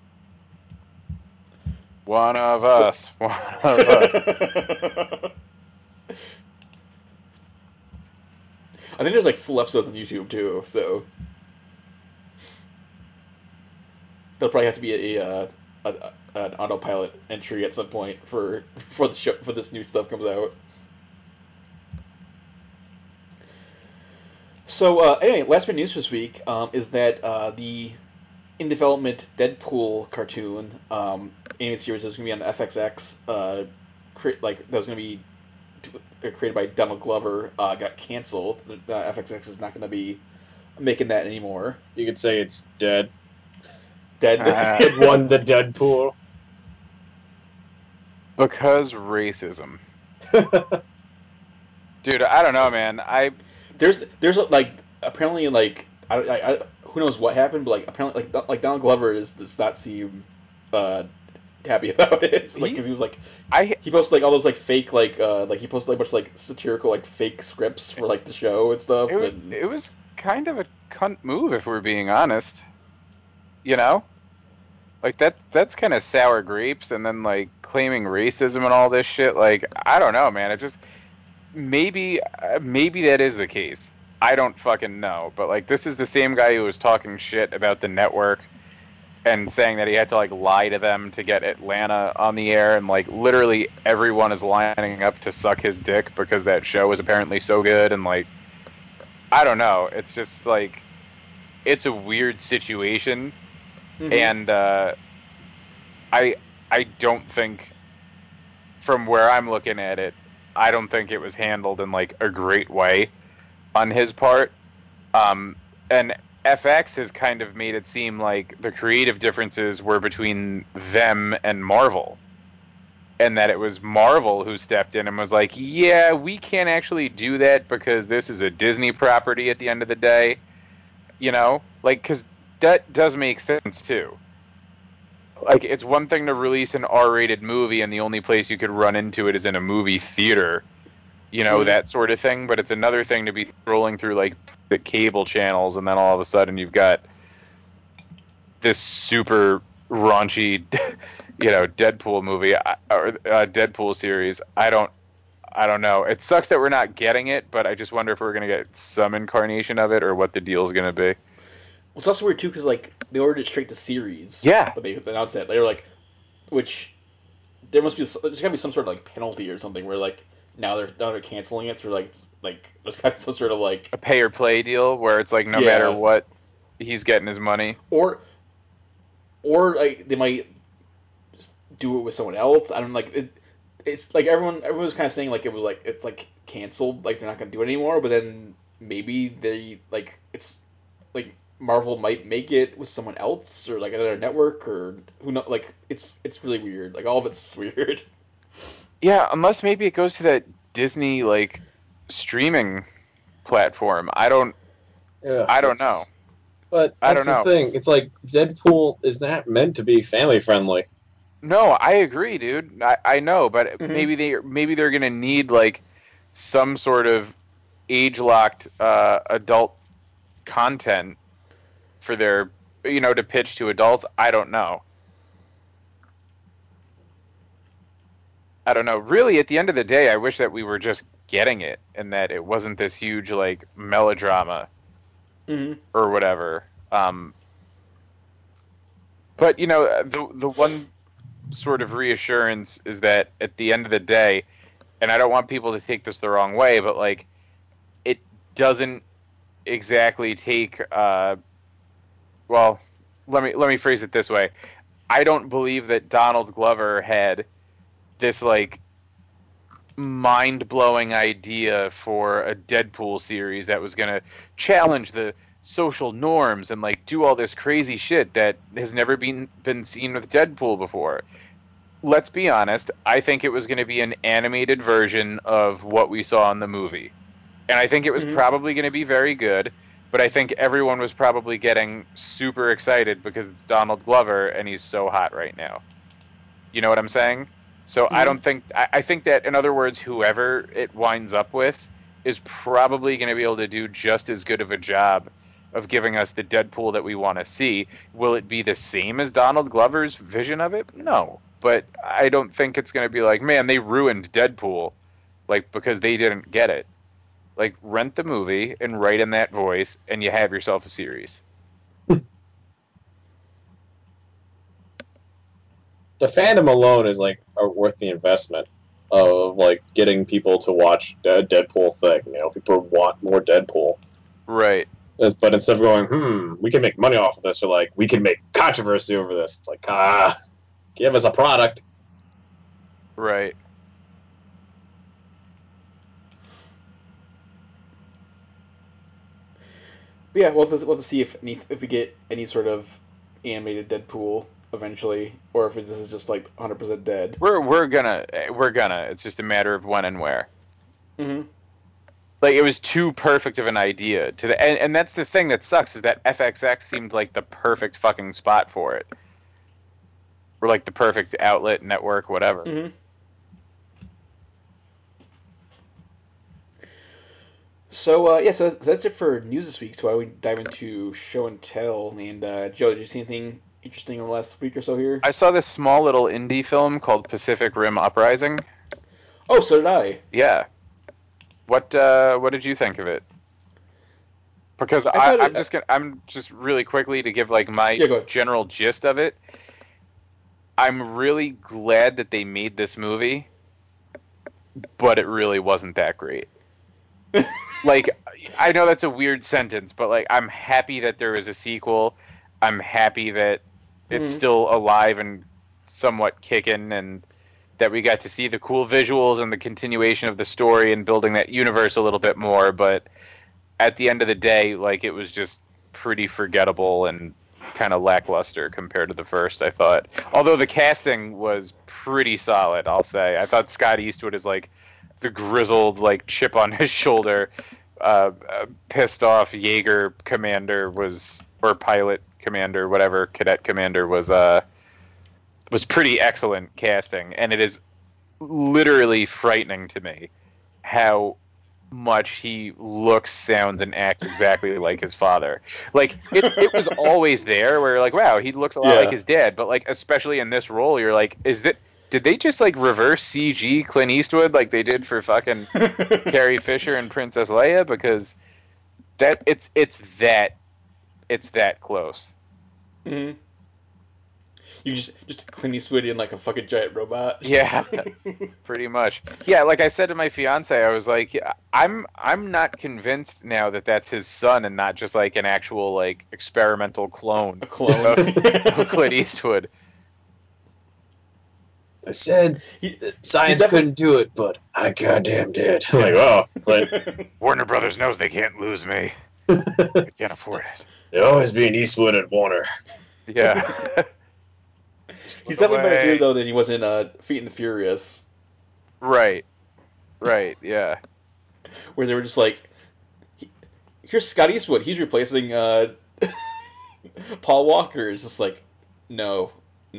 One of us. One of us. I think there's like full episodes on YouTube too, so there'll probably have to be an autopilot entry at some point for the show for this new stuff comes out. So anyway, last bit of news this week is that the in development Deadpool cartoon animated series that's going to be on FXX, that was going to be created by Donald Glover, got canceled. FXX is not going to be making that anymore. you could say it's dead. Dead. It won the Deadpool. Because racism. Dude, I don't know, man. There's like apparently like I who knows what happened, but like apparently like Donald Glover does not seem happy about it. Like because he was like he posted like all those like fake like he posted like a bunch of like satirical like fake scripts for like the show and stuff. It was kind of a cunt move if we're being honest. You know? Like that's kind of sour grapes, and then like claiming racism and all this shit. Like I don't know, man. It just maybe that is the case. I don't fucking know. But like this is the same guy who was talking shit about the network and saying that he had to like lie to them to get Atlanta on the air, and like literally everyone is lining up to suck his dick because that show was apparently so good. And like I don't know. It's just like it's a weird situation. Mm-hmm. And I don't think, from where I'm looking at it, I don't think it was handled in like a great way on his part. And FX has kind of made it seem like the creative differences were between them and Marvel, and that it was Marvel who stepped in and was like, yeah, we can't actually do that because this is a Disney property at the end of the day. You know, like, because that does make sense too. Like, it's one thing to release an R-rated movie and the only place you could run into it is in a movie theater, you know, that sort of thing. But it's another thing to be scrolling through, like, the cable channels, and then all of a sudden you've got this super raunchy Deadpool movie or Deadpool series. I don't know. It sucks that we're not getting it, but I just wonder if we're gonna get some incarnation of it or what the deal's gonna be. Well, it's also weird too because like they ordered it straight to series. Yeah. But they announced that they were like, which there's gotta be some sort of like penalty or something where like now they're canceling it through like there's gotta be some sort of like A pay or play deal where it's like no matter what, he's getting his money. or like they might just do it with someone else. I don't like it. It's like everyone was kind of saying like it's like canceled, like they're not gonna do it anymore. But then maybe they like it's like Marvel might make it with someone else or like another network or who know. Like it's really weird. Like all of it's weird. Yeah, unless maybe it goes to that Disney like streaming platform. I don't know. But I that's don't know. the thing. It's like Deadpool is not meant to be family friendly. No, I agree, dude. I know, but maybe they're gonna need like some sort of age locked adult content for their to pitch to adults. I don't know. Really, at the end of the day, I wish that we were just getting it and that it wasn't this huge like melodrama or whatever. But the one sort of reassurance is that at the end of the day, and I don't want people to take this the wrong way, but like it doesn't exactly take well, let me phrase it this way. I don't believe that Donald Glover had this like mind-blowing idea for a Deadpool series that was going to challenge the social norms and like do all this crazy shit that has never been seen with Deadpool before. Let's be honest, I think it was going to be an animated version of what we saw in the movie. And I think it was probably going to be very good, but I think everyone was probably getting super excited because it's Donald Glover and he's so hot right now. You know what I'm saying? So I think that, in other words, whoever it winds up with is probably going to be able to do just as good of a job of giving us the Deadpool that we want to see. Will it be the same as Donald Glover's vision of it? No. But I don't think it's going to be like, man, they ruined Deadpool, like, because they didn't get it. Like, rent the movie and write in that voice, and you have yourself a series. The fandom alone is like worth the investment of like getting people to watch the Deadpool thing. People want more Deadpool. Right. But instead of going, we can make money off of this, or like we can make controversy over this. It's like, give us a product. Right. But yeah, we'll have to see if we get any sort of animated Deadpool eventually, or if this is just like 100% dead. We're gonna. It's just a matter of when and where. Mm-hmm. Like it was too perfect of an idea and that's the thing that sucks is that FXX seemed like the perfect fucking spot for it, or like the perfect outlet, network, whatever. Mm-hmm. So so that's it for news this week. So why don't we dive into show and tell? And Joe, did you see anything interesting in the last week or so here? I saw this small little indie film called Pacific Rim Uprising. Oh, so did I. Yeah. What did you think of it? Because I'm just really quickly to give like my general gist of it. I'm really glad that they made this movie, but it really wasn't that great. Like, I know that's a weird sentence, but like, I'm happy that there is a sequel. I'm happy that it's still alive and somewhat kicking, and that we got to see the cool visuals and the continuation of the story and building that universe a little bit more. But at the end of the day, like, it was just pretty forgettable and kind of lackluster compared to the first, I thought. Although the casting was pretty solid, I'll say. I thought Scott Eastwood is like the grizzled, like, chip on his shoulder, pissed off Jaeger commander or pilot commander, whatever, cadet commander was pretty excellent casting. And it is literally frightening to me how much he looks, sounds, and acts exactly like his father. Like it was always there where you're like, wow, he looks a lot like his dad. But like, especially in this role, you're like, did they just like reverse CG Clint Eastwood like they did for fucking Carrie Fisher and Princess Leia? Because that it's that close. Mm-hmm. You just Clint Eastwood in like a fucking giant robot. Yeah, pretty much. Yeah, like I said to my fiance, I was like, I'm not convinced now that that's his son and not just like an actual like experimental clone. A clone. of Clint Eastwood. I said science definitely- couldn't do it, but I goddamn did. I'm like, oh, but Warner Brothers knows they can't lose me. They can't afford it. they always be an Eastwood at Warner. Yeah. He's definitely better here though than he was in Feet and the Furious, Right. Right. Yeah. where they were just like, "Here's Scott Eastwood. He's replacing Paul Walker." It's just like, no.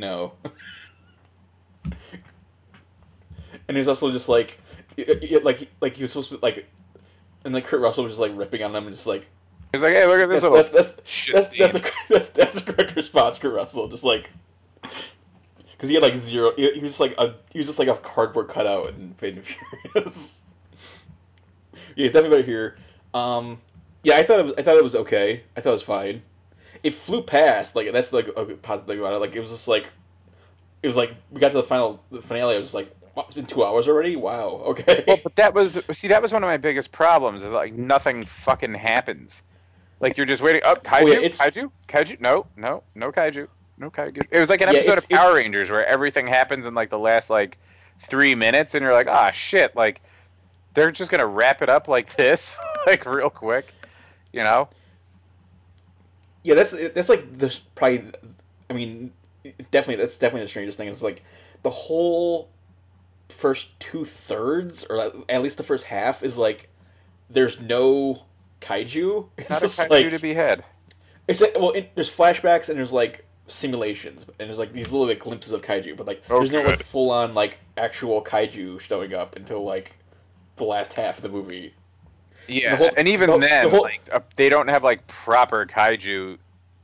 And he's also just like he was supposed to like, and like Kurt Russell was just like ripping on him and just like, He's like, hey, look at this little shit that's scene. that's the correct response, Kurt Russell. Just like, because he had like zero. He was just like a cardboard cutout in Fate and Furious. Yeah, he's definitely better here. Yeah, I thought it was okay. I thought it was fine. It flew past. Like that's like a positive thing about it. Like it was we got to the finale. I was just like, wow, it's been 2 hours already. Wow. Okay. Well, but that was one of my biggest problems. Is like nothing fucking happens. Like you're just waiting. Oh, kaiju, kaiju. No kaiju. No kaiju. It was like an episode of Power Rangers where everything happens in like the last like 3 minutes, and you're like, ah, shit. Like they're just gonna wrap it up like this, like real quick, you know? Yeah, that's like the probably. I mean, that's definitely the strangest thing. Is like the whole first 2/3, or at least the first half, is like there's no kaiju. It's Not a just kaiju like, to be had. It's like, well, there's flashbacks and there's like simulations and there's like these little bit glimpses of kaiju, but like there's no like full on like actual kaiju showing up until like the last half of the movie. Yeah, and even then, they don't have like proper kaiju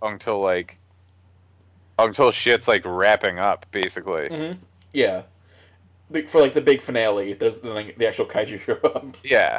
until shit's like wrapping up, basically. Mm-hmm. Yeah, for like the big finale, there's like, the actual kaiju show up. Yeah.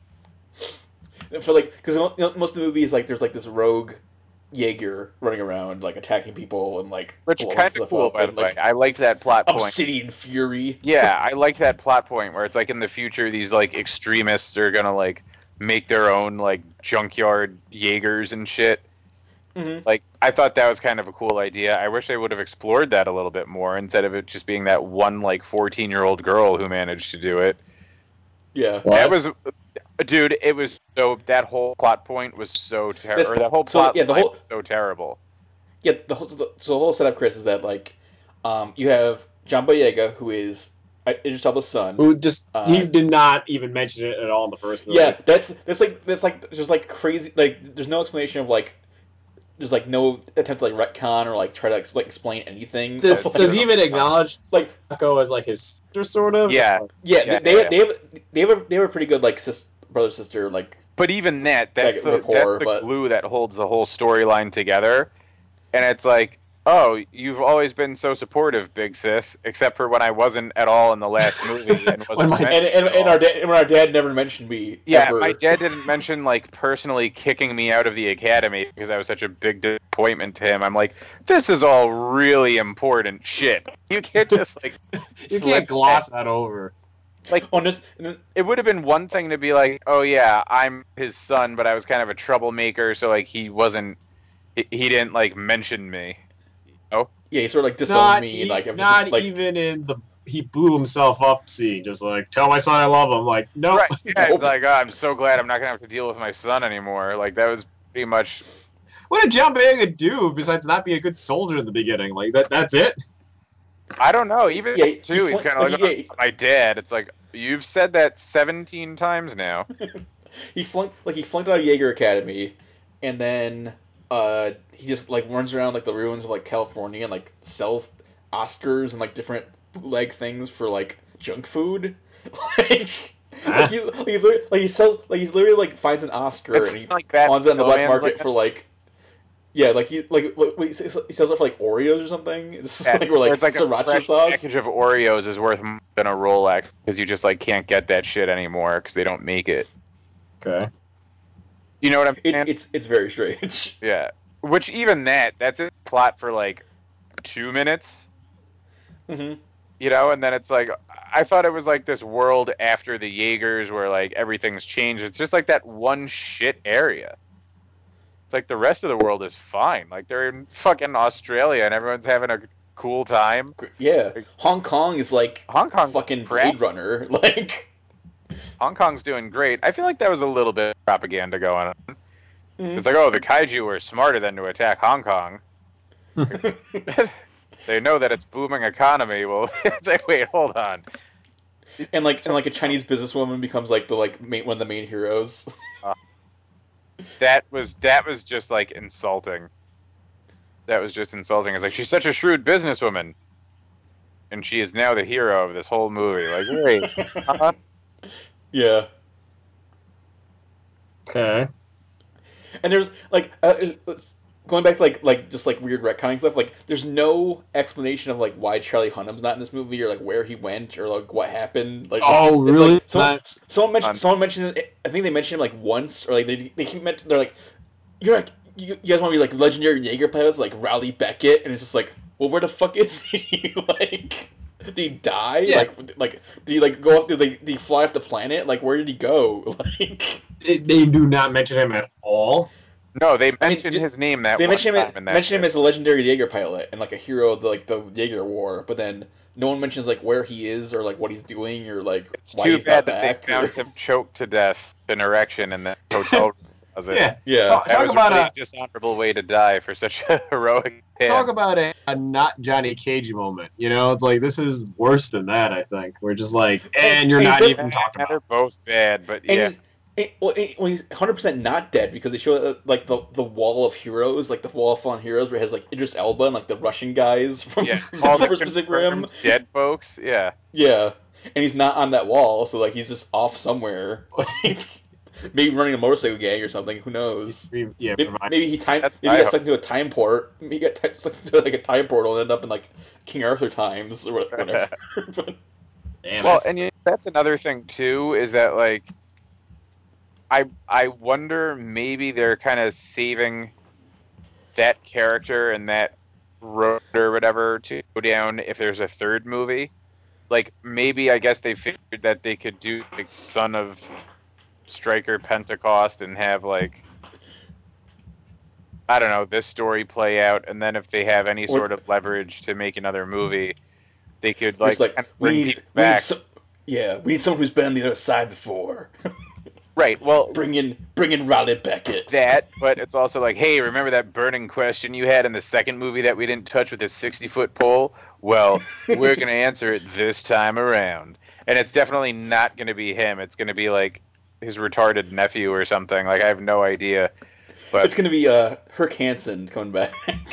For like, because most of the movies like there's like this rogue Jaeger running around like attacking people and like which kind of cool, by the way. I liked that plot point. Obsidian Fury. Yeah, I liked that plot point where it's like in the future these like extremists are gonna like make their own like junkyard Jaegers and shit. Mm-hmm. Like I thought that was kind of a cool idea. I wish they would have explored that a little bit more instead of it just being that one like 14-year-old girl who managed to do it. Yeah, that was, dude. It was that whole plot point was so terrible. That whole plot was so terrible. Yeah, the whole setup, Chris, is that like, you have John Boyega, who is Idris Elba's son, who just he did not even mention it at all in the first movie. Yeah, that's just like crazy. Like, there's no explanation of like. There's like no attempt to like retcon or like try to explain anything. Does he even acknowledge like Echo as like his sister, sort of? Yeah, they have a pretty good like brother sister like. But even that's the glue that holds the whole storyline together, and it's like, oh, you've always been so supportive, big sis, except for when I wasn't at all in the last movie and wasn't. When our dad never mentioned me. Yeah, ever. My dad didn't mention like personally kicking me out of the academy because I was such a big disappointment to him. I'm like, this is all really important shit. You can't just like you can't gloss that over. Like it would have been one thing to be like, oh yeah, I'm his son, but I was kind of a troublemaker, so like he didn't like mention me. Oh yeah, he sort of like disowned me. Even in the he blew himself up scene, just like tell my son I love him. Like no, right? Yeah, it's like, oh, I'm so glad I'm not gonna have to deal with my son anymore. Like that was pretty much. What did John Boyega do besides not be a good soldier in the beginning? Like that's it. I don't know. Even he's kind of like, my dad. It's like you've said that 17 times now. he flunked out of Jaeger Academy, and then he just like runs around like the ruins of like California and like sells Oscars and like different bootleg things for like junk food. Like like he literally like finds an Oscar It's and he like that pawns it on the black Snowman's market like for like. Yeah, like he sells it for like Oreos or something. It's just like we're or like it's like a sriracha fresh sauce. package of Oreos is worth more than a Rolex because you just like can't get that shit anymore because they don't make it. Okay. You know what I'm saying? It's very strange. Yeah. Which even that's a plot for like 2 minutes. Mm-hmm. You know, and then it's like I thought it was like this world after the Jaegers where like everything's changed. It's just like that one shit area. It's like the rest of the world is fine. Like they're in fucking Australia and everyone's having a cool time. Yeah, Like, Hong Kong is like Hong Kong's fucking crap. Blade Runner. Like, Hong Kong's doing great. I feel like that was a little bit of propaganda going on. Mhm. It's like, oh, the kaiju were smarter than to attack Hong Kong. They know that it's booming economy. Well, it's like, wait, hold on. and like a Chinese businesswoman becomes like one of the main heroes. That was just like insulting. That was just insulting. It's like she's such a shrewd businesswoman, and she is now the hero of this whole movie. Like, wait, Yeah, Okay. and there's like going back to like just like weird retconning stuff. Like, there's no explanation of like why Charlie Hunnam's not in this movie or like where he went or like what happened. Like, Oh, really? Like, someone mentioned it, I think they mentioned him like once or like they keep they're like, you're like you guys want to be like legendary Jaeger pilots like Rowley Beckett, and it's just like, well, where the fuck is he? Like, did he die? Yeah. Like did he like go off? Did he fly off the planet? Like, where did he go? Like, They do not mention him at all. no, they I mean, mentioned his name that they one time in that. mention him as a legendary Jaeger pilot and like a hero of the Jaeger War, but then no one mentions like where he is or like what he's doing or like It's why too he's bad not that back. they found him choked to death in erection in that hotel room. Was it? Yeah. Yeah. Talk That was about a really dishonorable way to die for such a heroic man. talk about a not Johnny Cage moment. You know, it's like this is worse than that. I think we're just like, and you're and not he's even talking They're about. both bad, but And yeah. he's 100% not dead because they show like the wall of heroes, like the wall of fallen heroes, where it has like Idris Elba and like the Russian guys from Yeah, all the First Pacific Rim. confirmed dead folks. Yeah, Yeah, and he's not on that wall, so like he's just off somewhere, like maybe running a motorcycle gang or something. Who knows? Yeah, Maybe he got That's my stuck into a time port. Maybe he got stuck into like a time portal and ended up in like King Arthur times or whatever. But, damn, well, that's- and that's another thing too is that like I wonder maybe they're kind of saving that character and that road or whatever to go down if there's a third movie. Like maybe I guess they figured that they could do like Son of Stryker Pentecost and have like I don't know this story play out, and then if they have any sort of leverage to make another movie, they could like, like kind of bring people back. we need someone who's been on the other side before. Right. Well, bring in Rowley Beckett. that, but it's also like, hey, remember that burning question you had in the second movie that we didn't touch with the 60-foot pole? Well, we're going to answer it this time around. And it's definitely not going to be him. It's going to be like his retarded nephew or something. Like, I have no idea. But it's going to be Herc Hansen coming back.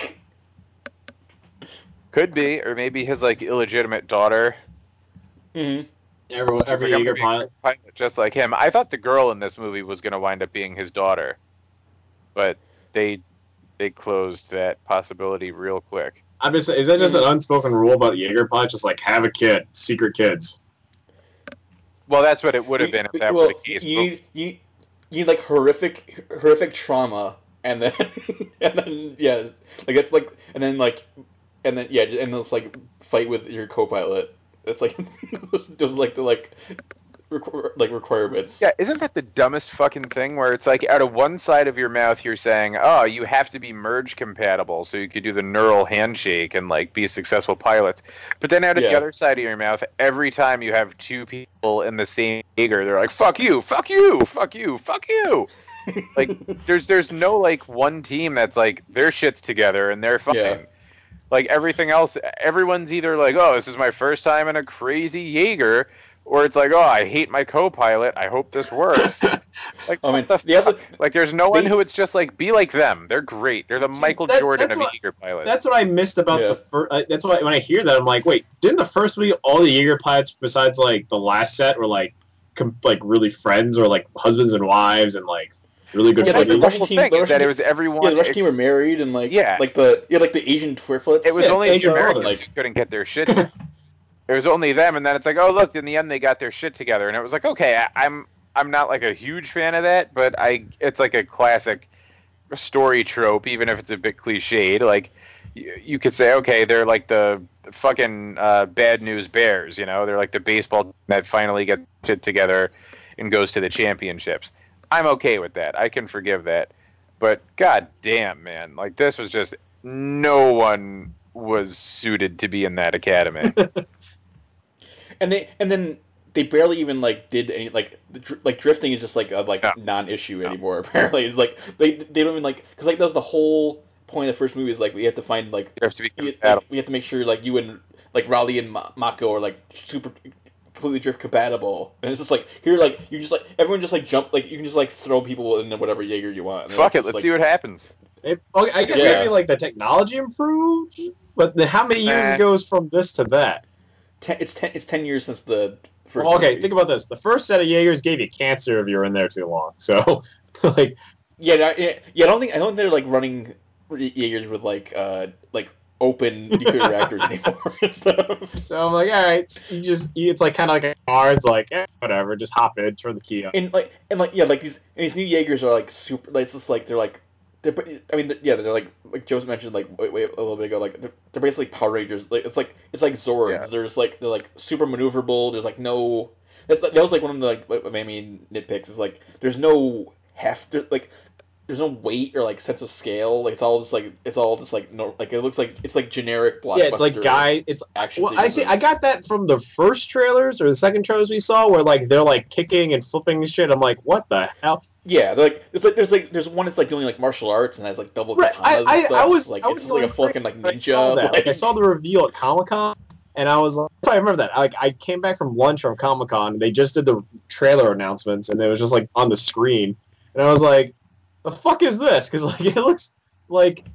could be, or maybe his like illegitimate daughter. Mm-hmm. every Like, I'm Jaeger gonna be a pilot just like him. I thought the girl in this movie was going to wind up being his daughter, but they closed that possibility real quick. I'm just. Is that just an unspoken rule about Jaeger pilots? Just like have a kid, secret kids. Well, that's what it would have been if that were the case. You need like horrific trauma, and then yeah, like it's like and then yeah, and it's like fight with your co-pilot. It's like those like the requirements. Yeah, isn't that the dumbest fucking thing where it's like out of one side of your mouth you're saying, oh, you have to be merge compatible so you could do the neural handshake and like be successful pilots. But then out of the other side of your mouth, every time you have two people in the same Jaeger, they're like, fuck you, fuck you, fuck you, fuck you. Like there's no like one team that's like their shit's together and they're fine. Yeah. Like everything else, everyone's either like, oh, this is my first time in a crazy Jaeger, or it's like, oh, I hate my co-pilot. I hope this works. Like, I mean, what the fuck? Like, there's no one who it's just like, be like them. They're great. They're the Michael Jordan of Jaeger pilots. That's what I missed about the first. That's why when I hear that, I'm like, wait, didn't the first movie all the Jaeger pilots besides like the last set were like like really friends or like husbands and wives and like really good Yeah, like buddies. the the Russian whole team, thing the is that Russian it was everyone. Yeah, the Russian team were married and like Yeah. like the Asian triplets. It was Yeah, only Asian the brothers. Americans who couldn't get their shit. It was only them, and then it's like, oh look, in the end they got their shit together, and it was like, okay, I'm not like a huge fan of that, but it's like a classic story trope, even if it's a bit cliched. Like you could say, okay, they're like the fucking bad news Bears, you know, they're like the baseball team that finally gets shit together and goes to the championships. I'm okay with that. I can forgive that. But god damn, man, like this was just no one was suited to be in that academy. And then they barely even like did any like drifting is just like a No. non-issue anymore. Apparently, it's like they don't even like because like that was the whole point of the first movie is like we have to find like You have to be we compatible. have to make sure like you and like Raleigh and Mako are like super completely drift compatible, and it's just like here like you just like everyone just like jump like you can just like throw people in whatever Jaeger you want. And Fuck it, it's let's like, see what happens. Okay, I guess Yeah. maybe like the technology improved, but then how many years Nah. goes from this to that? It's 10 years since the first. Well, okay, movie. think about this. The first set of Jaegers gave you cancer if you were in there too long. So, like, Yeah, I don't think they're like running Jaegers with like open nuclear reactors anymore and stuff. so I'm like, all right, it's like kind of like a car. It's like, whatever, just hop in, turn the key on. And yeah, like these new Jaegers are like super. Like, it's just like they're. I mean, yeah, they're like Joe mentioned like wait, a little bit ago. Like they're basically Power Rangers. Like it's like Zords. Yeah. There's like they're like super maneuverable. There's like no. That was like one of the like what made me nitpicks is like there's no heft. There's no weight or like sense of scale. Like it's all just like no. Like it looks like it's like generic blockbuster. Yeah, it's like it's action. well, I see. I sequences. got that from the first trailers or the second trailers we saw, where like they're like kicking and flipping and shit. I'm like, what the hell? Yeah, they're like there's one that's like doing like martial arts and has like double Right, katanas and stuff. I was like I it's was just like a going fucking like crazy when I saw ninja. that. Like, I saw the reveal at Comic-Con, and I was like, I remember that. Like I came back from lunch from Comic-Con, and they just did the trailer announcements, and it was just like on the screen, and I was like, the fuck is this? Because like it looks like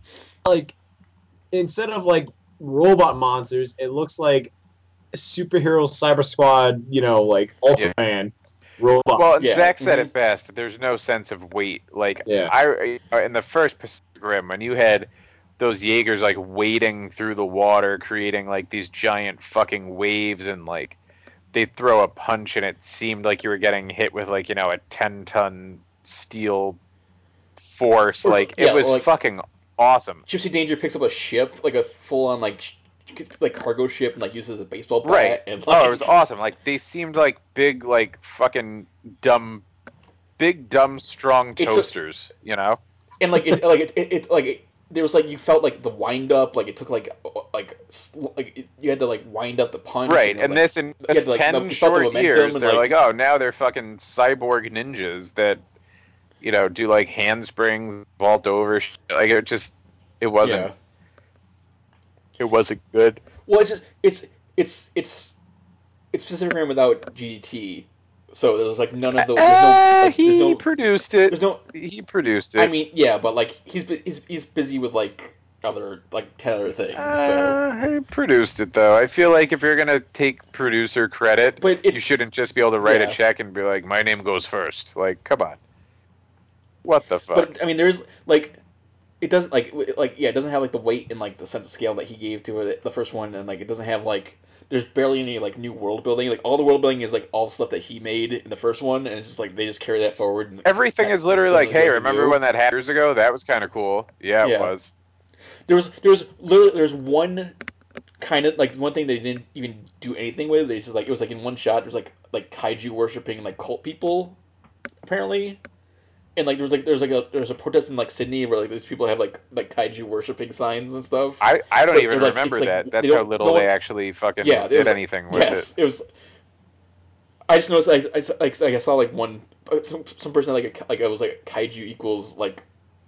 instead of like robot monsters, it looks like superhero Cyber Squad, you know, like Ultraman robot. Well, and Yeah, Zach said mhm. it best. There's no sense of weight. Like Yeah. in the first Pacific Rim, when you had those Jaegers like wading through the water, creating like these giant fucking waves, and like they'd throw a punch, and it seemed like you were getting hit with like, you know, a 10-ton steel force. Or- Like yeah, it was or, like- fucking awesome. Gypsy Danger picks up a ship, like a full on like cargo ship, and like uses a baseball bat. Right. And like, Oh, it was awesome. Like they seemed like big, like fucking dumb, strong It's a- toasters. You know. And like there was like you felt like the wind up, like it took you had to like wind up the punch. Right, it was, and like, this in you this had to, like, 10 you felt the short momentum years, and, they're like, oh, now they're fucking cyborg ninjas that, you know, do like handsprings, vault over. Like it wasn't good. Well, it's Pacific Rim without GDT, so there's like none of the. He produced it. There's no. He produced it. I mean, yeah, but like he's busy with like other like 10 other things. So. He produced it though. I feel like if you're gonna take producer credit, But you it's- shouldn't just be able to write yeah. a check and be like, my name goes first. Like, come on. What the fuck? But I mean, there's like. It doesn't it doesn't have like the weight and like the sense of scale that he gave to it, the first one, and like it doesn't have like there's barely any like new world building. Like all the world building is like all stuff that he made in the first one, and it's just like they just carry that forward. And Everything is literally like, hey, remember new. when that happened years ago? That was kind of cool. Yeah, it Yeah. was. There's one kind of like one thing they didn't even do anything with. They just like it was like in one shot. There's like kaiju worshipping like cult people, apparently. And like there's a protest in like Sydney where like these people have like kaiju worshipping signs and stuff. I don't But even they're, like, remember it's, like, that. they That's don't- how little no one- they actually fucking Yeah, it did was, like- anything with yes, it. it was. I just noticed. I saw like one some person like it was like kaiju equals like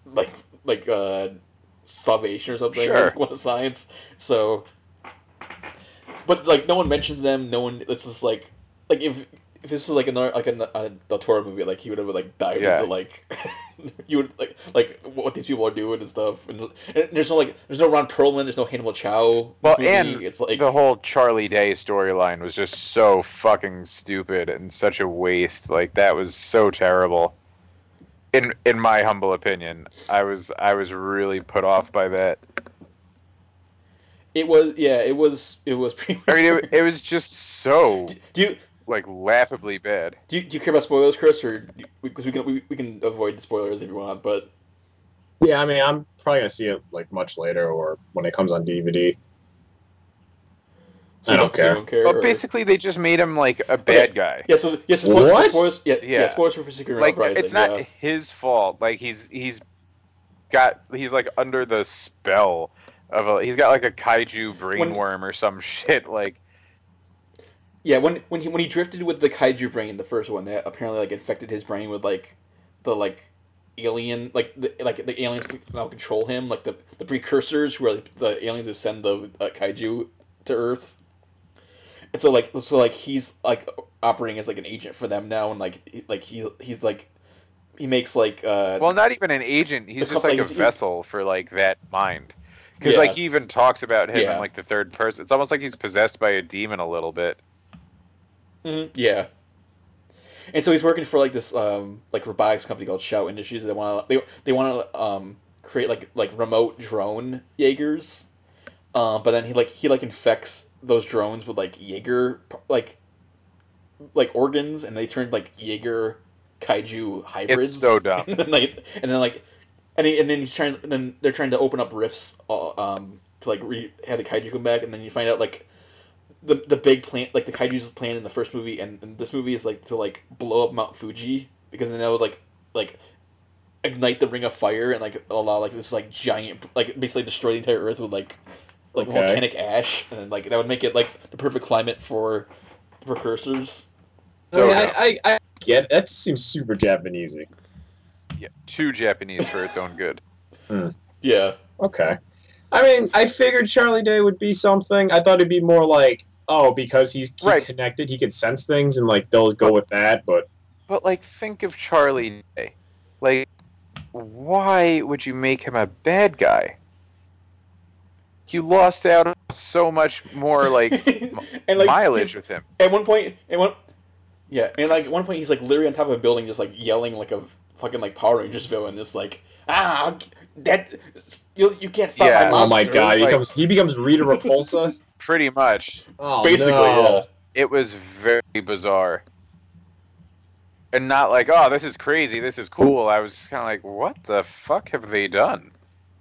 salvation or something. Sure. It was one of the signs. So, but like no one mentions them. No one. It's just like if this was like another like a Del Toro movie, like he would have like dived Yeah. into like you would like what these people are doing and stuff. And there's no Ron Perlman, there's no Hannibal Chow. in Well, this movie. and It's like the whole Charlie Day storyline was just so fucking stupid and such a waste. Like that was so terrible. In my humble opinion, I was really put off by that. it was pretty. I mean, it was just so Do you like laughably bad. do you care about spoilers, Chris, or because we can avoid the spoilers if you want, but Yeah, I mean, I'm probably gonna see it like much later or when it comes on DVD. so I you don't care. So you don't care. Well, or- basically, they just made him like a bad guy. Yeah, so What? spoilers. Yeah, Yeah. spoilers for Secret Like Uprising. it's not yeah. his fault. Like he's like under the spell of he's got like a kaiju brainworm or some shit. Like Yeah, when he drifted with the kaiju brain, the first one, that apparently like infected his brain with like the alien the aliens can now control him, like the precursors who are the aliens who send the kaiju to Earth. And so he's like operating as like an agent for them now, and he's like he makes like well, not even an agent. He's just like a vessel for like that mind. Because Yeah. like he even talks about him in Yeah. like the third person. It's almost like he's possessed by a demon a little bit. Yeah. And so he's working for like this like robotics company called Shout Industries. They want to create like remote drone Jaegers, but then he infects those drones with like Jaeger like organs, and they turn like Jaeger kaiju hybrids. It's so dumb. and then they're trying to open up rifts to like have the kaiju come back, and then you find out like the big plan, like the kaiju's plan in the first movie and this movie is like to like blow up Mount Fuji, because then that would like ignite the ring of fire and like allow like this like giant, like basically destroy the entire Earth with like Okay. volcanic ash, and then, like that would make it like the perfect climate for precursors. So I get that seems super Japanesey. yeah, too Japanese for its own good. Yeah. Okay. I mean, I figured Charlie Day would be something. I thought it'd be more like, oh, because he's Right. connected, he could sense things, and like they'll go with that. But But like, think of Charlie Day. Like, why would you make him a bad guy? You lost out on so much more like And, like, mileage he's- with him. At one point, at one point he's like literally on top of a building, just like yelling like a fucking like Power Rangers villain, just like that you can't stop Yeah. my oh my monsters. god, Like- he becomes Rita Repulsa. Pretty much. Oh Basically, no. It was very bizarre. And not like, oh, this is crazy, this is cool. I was just kind of like, what the fuck have they done?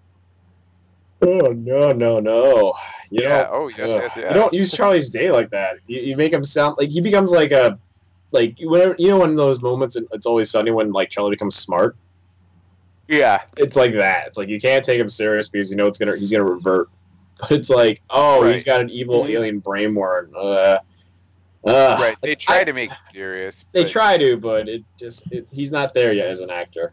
Oh no. You Yeah, don't- oh, yes, ugh. yes, You don't yes. use Charlie's Day like that. You make him sound like he becomes like a like whenever when those moments It's Always Sunny when like Charlie becomes smart. Yeah. It's like that. It's like you can't take him serious because you know he's gonna revert. But it's like, oh, Right. he's got an evil alien brainworm. Right. They try I- to make it serious. They but- try to, but he's not there yet as an actor.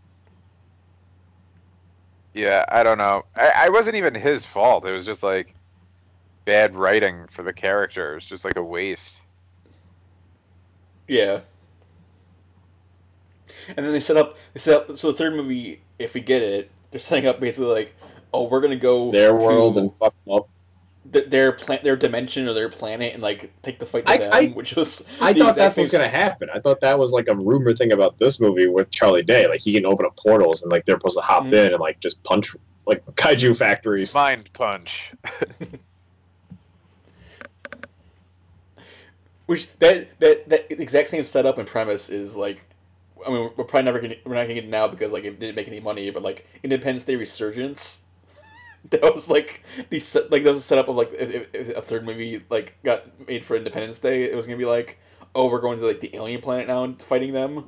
Yeah, I don't know. I wasn't even his fault. It was just like bad writing for the character. It was just like a waste. Yeah. And then they set up. So the third movie, if we get it, they're setting up basically like, oh, we're gonna go Their to world and fuck them up. their dimension or their planet and like take the fight to them, which was I the thought exact that's same what's gonna happen. I thought that was like a rumor thing about this movie with Charlie Day. Like he can open up portals and like they're supposed to hop in and like just punch like kaiju factories. Mind punch. Which that exact same setup and premise is like, I mean, we're not gonna get it now because like it didn't make any money, but like Independence Day Resurgence, that was like that was a setup of like if a third movie like got made for Independence Day, it was gonna be like, oh, we're going to like the alien planet now and fighting them.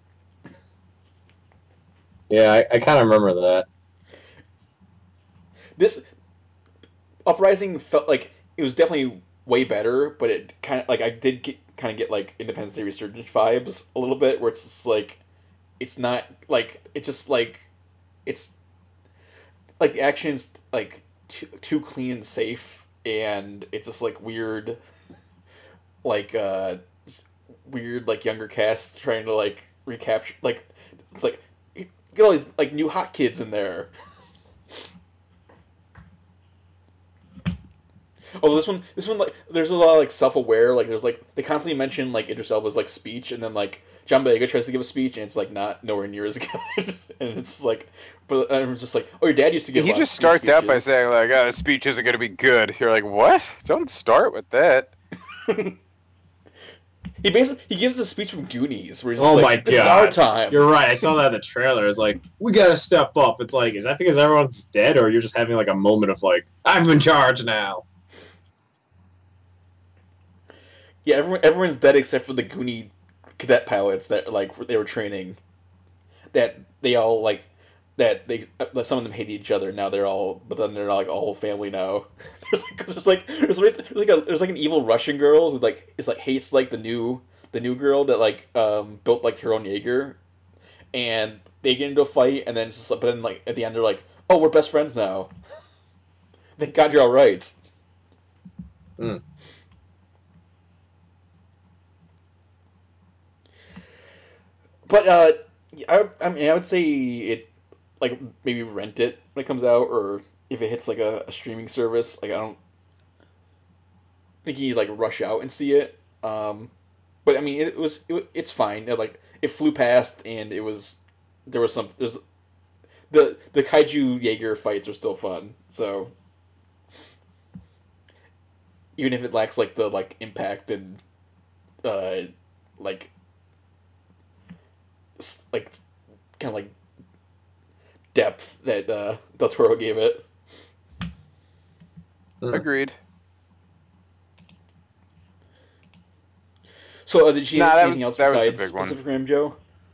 Yeah, I kind of remember that. This Uprising felt like it was definitely way better, but it kind of like I did kind of get like Independence Day Resurgence vibes a little bit, where it's just like it's not like it's just like it's like the action's like too clean and safe, and it's just like weird, like weird like younger cast trying to like recapture like it's like get all these like new hot kids in there. Oh, this one, like, there's a lot of, like, self-aware, like, there's, like, they constantly mention, like, Idris Elba's, like, speech, and then, like, John Boyega tries to give a speech, and it's, like, not nowhere near as good, and it's just, like, but I'm just like, oh, your dad used to give He a lot of just starts out by speeches. saying, like, oh, the speech isn't going to be good. You're like, what? Don't start with that. He gives a speech from Goonies, where he's Oh just my like, this god. is our time. You're right. I saw that in the trailer. It's like, we gotta step up. It's like, is that because everyone's dead, or you're just having like a moment of like, I'm in charge now? Yeah, everyone's dead except for the Goonie cadet pilots that, like, they were training. That they all, like, that some of them hate each other. Now they're all, but then they're, like, all family now. There's like an evil Russian girl who, like, is, like, hates, like, the new girl that, like, built, like, her own Jaeger, and they get into a fight, and then it's just, but then, like, at the end they're like, oh, we're best friends now. Thank God you're all right. Mm. But I mean, I would say it, like, maybe rent it when it comes out, or if it hits like a streaming service. Like, I don't think you like rush out and see it. But I mean, it's fine. It flew past, and there's the kaiju Jaeger fights are still fun. So even if it lacks like the like impact and uh like like kind of like depth that Del Toro gave it. Agreed. So did you Nah, see that anything was- else that was the besides big one. Pacific Rim, Joe?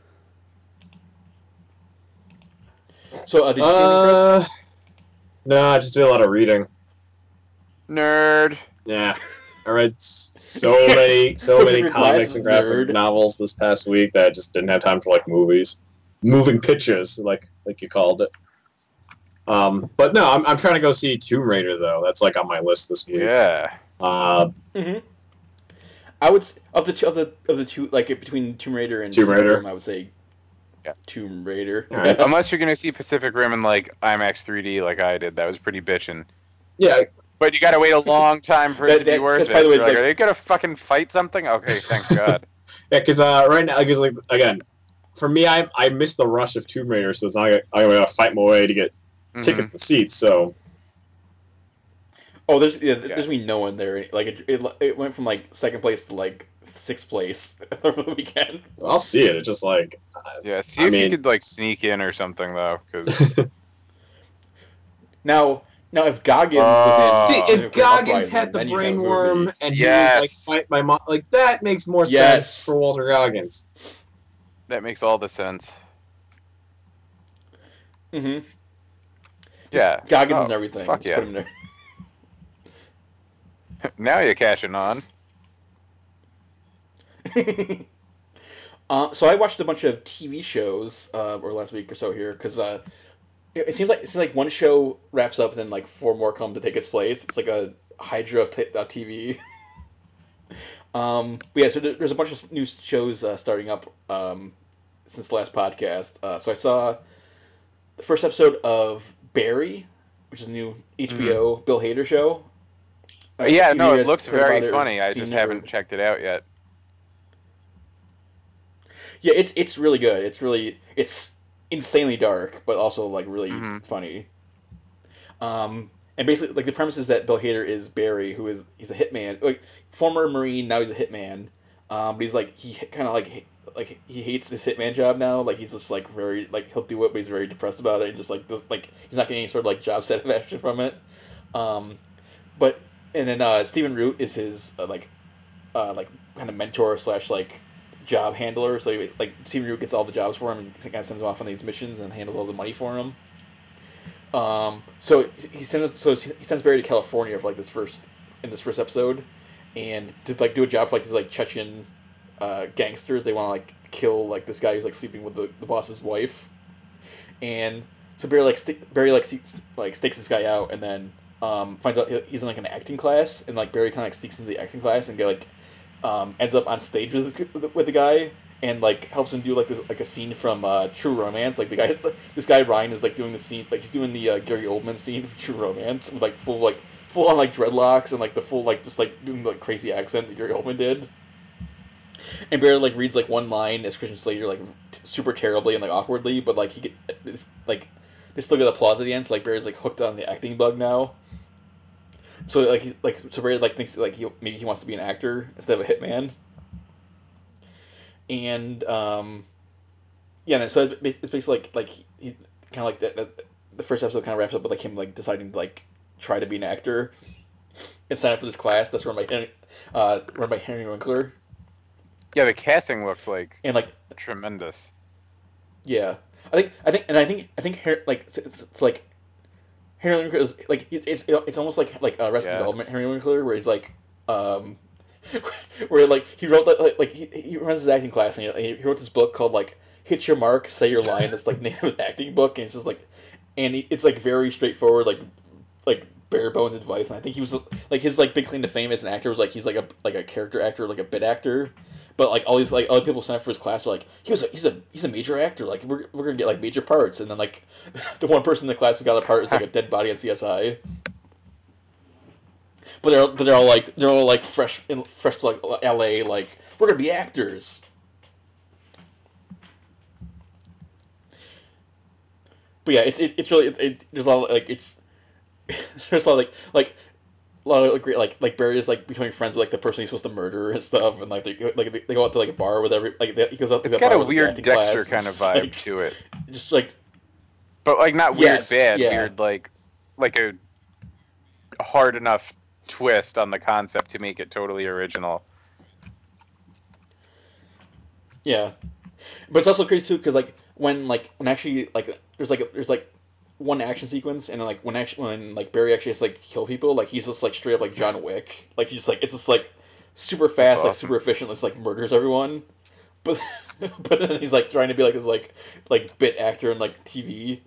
So did you see anything, Chris? No, I just did a lot of reading. Nerd. Yeah. I read so many Put many your comics glasses, and graphic nerd. novels this past week that I just didn't have time for like movies. Moving pictures, like you called it. But no, I'm trying to go see Tomb Raider though. That's like on my list this week. Yeah. Mm-hmm. I would of the two, like, between Tomb Raider and Tomb Pacific Raider. Rim, I would say Yeah. Tomb Raider. All right. Unless you're going to see Pacific Rim in, like, IMAX 3D like I did. That was pretty bitchin'. Yeah, But you got to wait a long time for it to be worth that's, it. by the way, You're like, like- are they going to fucking fight something? Okay, thank God. yeah, because right now, because like again, for me, I missed the rush of Tomb Raider, so it's not like I'm gonna fight my way to get tickets and seats. So Oh, there's gonna be no one there. Like, it went from like second place to like sixth place over the weekend. I'll see it. It's just like Yeah, see I if you mean- could, like, sneak in or something, though, because... Now if Goggins was in, See, if Pacific Rim Goggins Uprising, had the then you'd have a brainworm movie. and Yes. he was like, fight my mom, like that makes more Yes. sense for Walter Goggins. That makes all the sense. Mm-hmm. Yeah. Goggins Oh, and everything. fuck Just yeah. put him there. Now you're catching on. So I watched a bunch of TV shows over last week or so here, because it seems like one show wraps up and then like four more come to take its place. It's like a Hydra of TV. But yeah, so there's a bunch of new shows starting up since the last podcast. So I saw the first episode of Barry, which is a new HBO Bill Hader show. Yeah, Either no, you it guys looks heard about very it or funny. I seen just it or- haven't checked it out yet. Yeah, it's really good. It's insanely dark, but also like really funny. And basically, like, the premise is that Bill Hader is Barry, he's a hitman, like, former Marine, now he's a hitman. But he's like, he kind of like he hates his hitman job now. Like, he's just like very, like, he'll do it, but he's very depressed about it, and just like he's not getting any sort of like job satisfaction from it. But and then Stephen Root is his like kind of mentor slash like job handler. So like Stephen Root gets all the jobs for him and kind of sends him off on these missions and handles all the money for him. So he sends Barry to California for like this first episode, and to like do a job for like these like Chechen gangsters. They want to like kill like this guy who's like sleeping with the boss's wife, and so Barry stakes this guy out, and then finds out he's in like an acting class, and like Barry kind of like sneaks into the acting class and ends up on stage with the guy, and like helps him do like this like a scene from True Romance. Like this guy Ryan is like doing the scene, like he's doing the Gary Oldman scene from True Romance with like full on like dreadlocks and like the full like just like doing like crazy accent that Gary Oldman did. And Barry like reads like one line as Christian Slater like super terribly and like awkwardly, but like like they still get applause at the end. So like Barry's like hooked on the acting bug now. So so Barry like thinks like maybe he wants to be an actor instead of a hitman. And yeah, and so it's basically like he kind of like that the first episode kind of wraps up with like him like deciding to like try to be an actor and sign up for this class that's run by Henry Winkler. Yeah, the casting looks like and like tremendous. Yeah, I think like it's like Henry Winkler is like it's almost like Arrested Development Henry Winkler, where he's like where like he wrote like he runs his acting class and he wrote this book called like Hit Your Mark, Say Your Line. That's like the name of his acting book, and it's just like it's like very straightforward like bare bones advice. And I think he was like his like big claim to fame as an actor was like he's like a character actor, like a bit actor. But like all these like other people sign up for his class are like he's a major actor, like we're gonna get like major parts, and then like the one person in the class who got a part is like a dead body on CSI. But they're all like fresh to like LA, like we're gonna be actors. But yeah, it's really there's a lot of like there's a lot of like a lot of great like Barry is like becoming friends with like the person he's supposed to murder and stuff, and like they go out to like a bar with he goes out to it's the got bar a with weird the Dexter class, kind of vibe like, to it, just like but like not weird bad, yeah. weird like a hard enough twist on the concept to make it totally original. Yeah, but it's also crazy too because like when actually like there's one action sequence and then like when like Barry actually has to like kill people, like he's just like straight up like John Wick, like he's just like it's just like super fast, awesome. Like super efficient, just like murders everyone, but but then he's like trying to be like this like bit actor in like TV.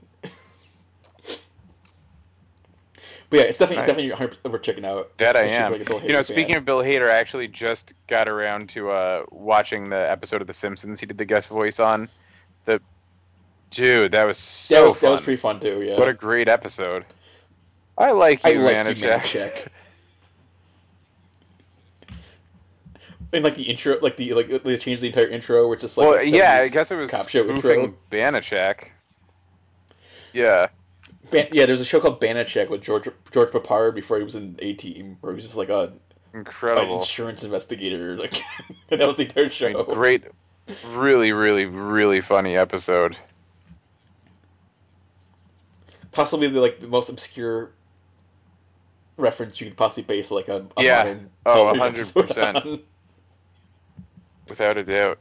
But yeah, it's definitely 100% worth checking out. That I am. Like Speaking of Bill Hader, I actually just got around to watching the episode of The Simpsons he did the guest voice on. Dude, that was so fun. That was pretty fun too. Yeah. What a great episode. I like you, Manischek. And like the intro, like they changed the entire intro, where it's just like I guess it was cop show spoofing intro. Banachek. Yeah. There's a show called Banachek with George Papard before he was in A-Team, where he was just like an insurance investigator. Like and that was the entire show. I mean, great, really, really, really funny episode. Possibly the most obscure reference you could possibly base like a modern television 100%. Without a doubt.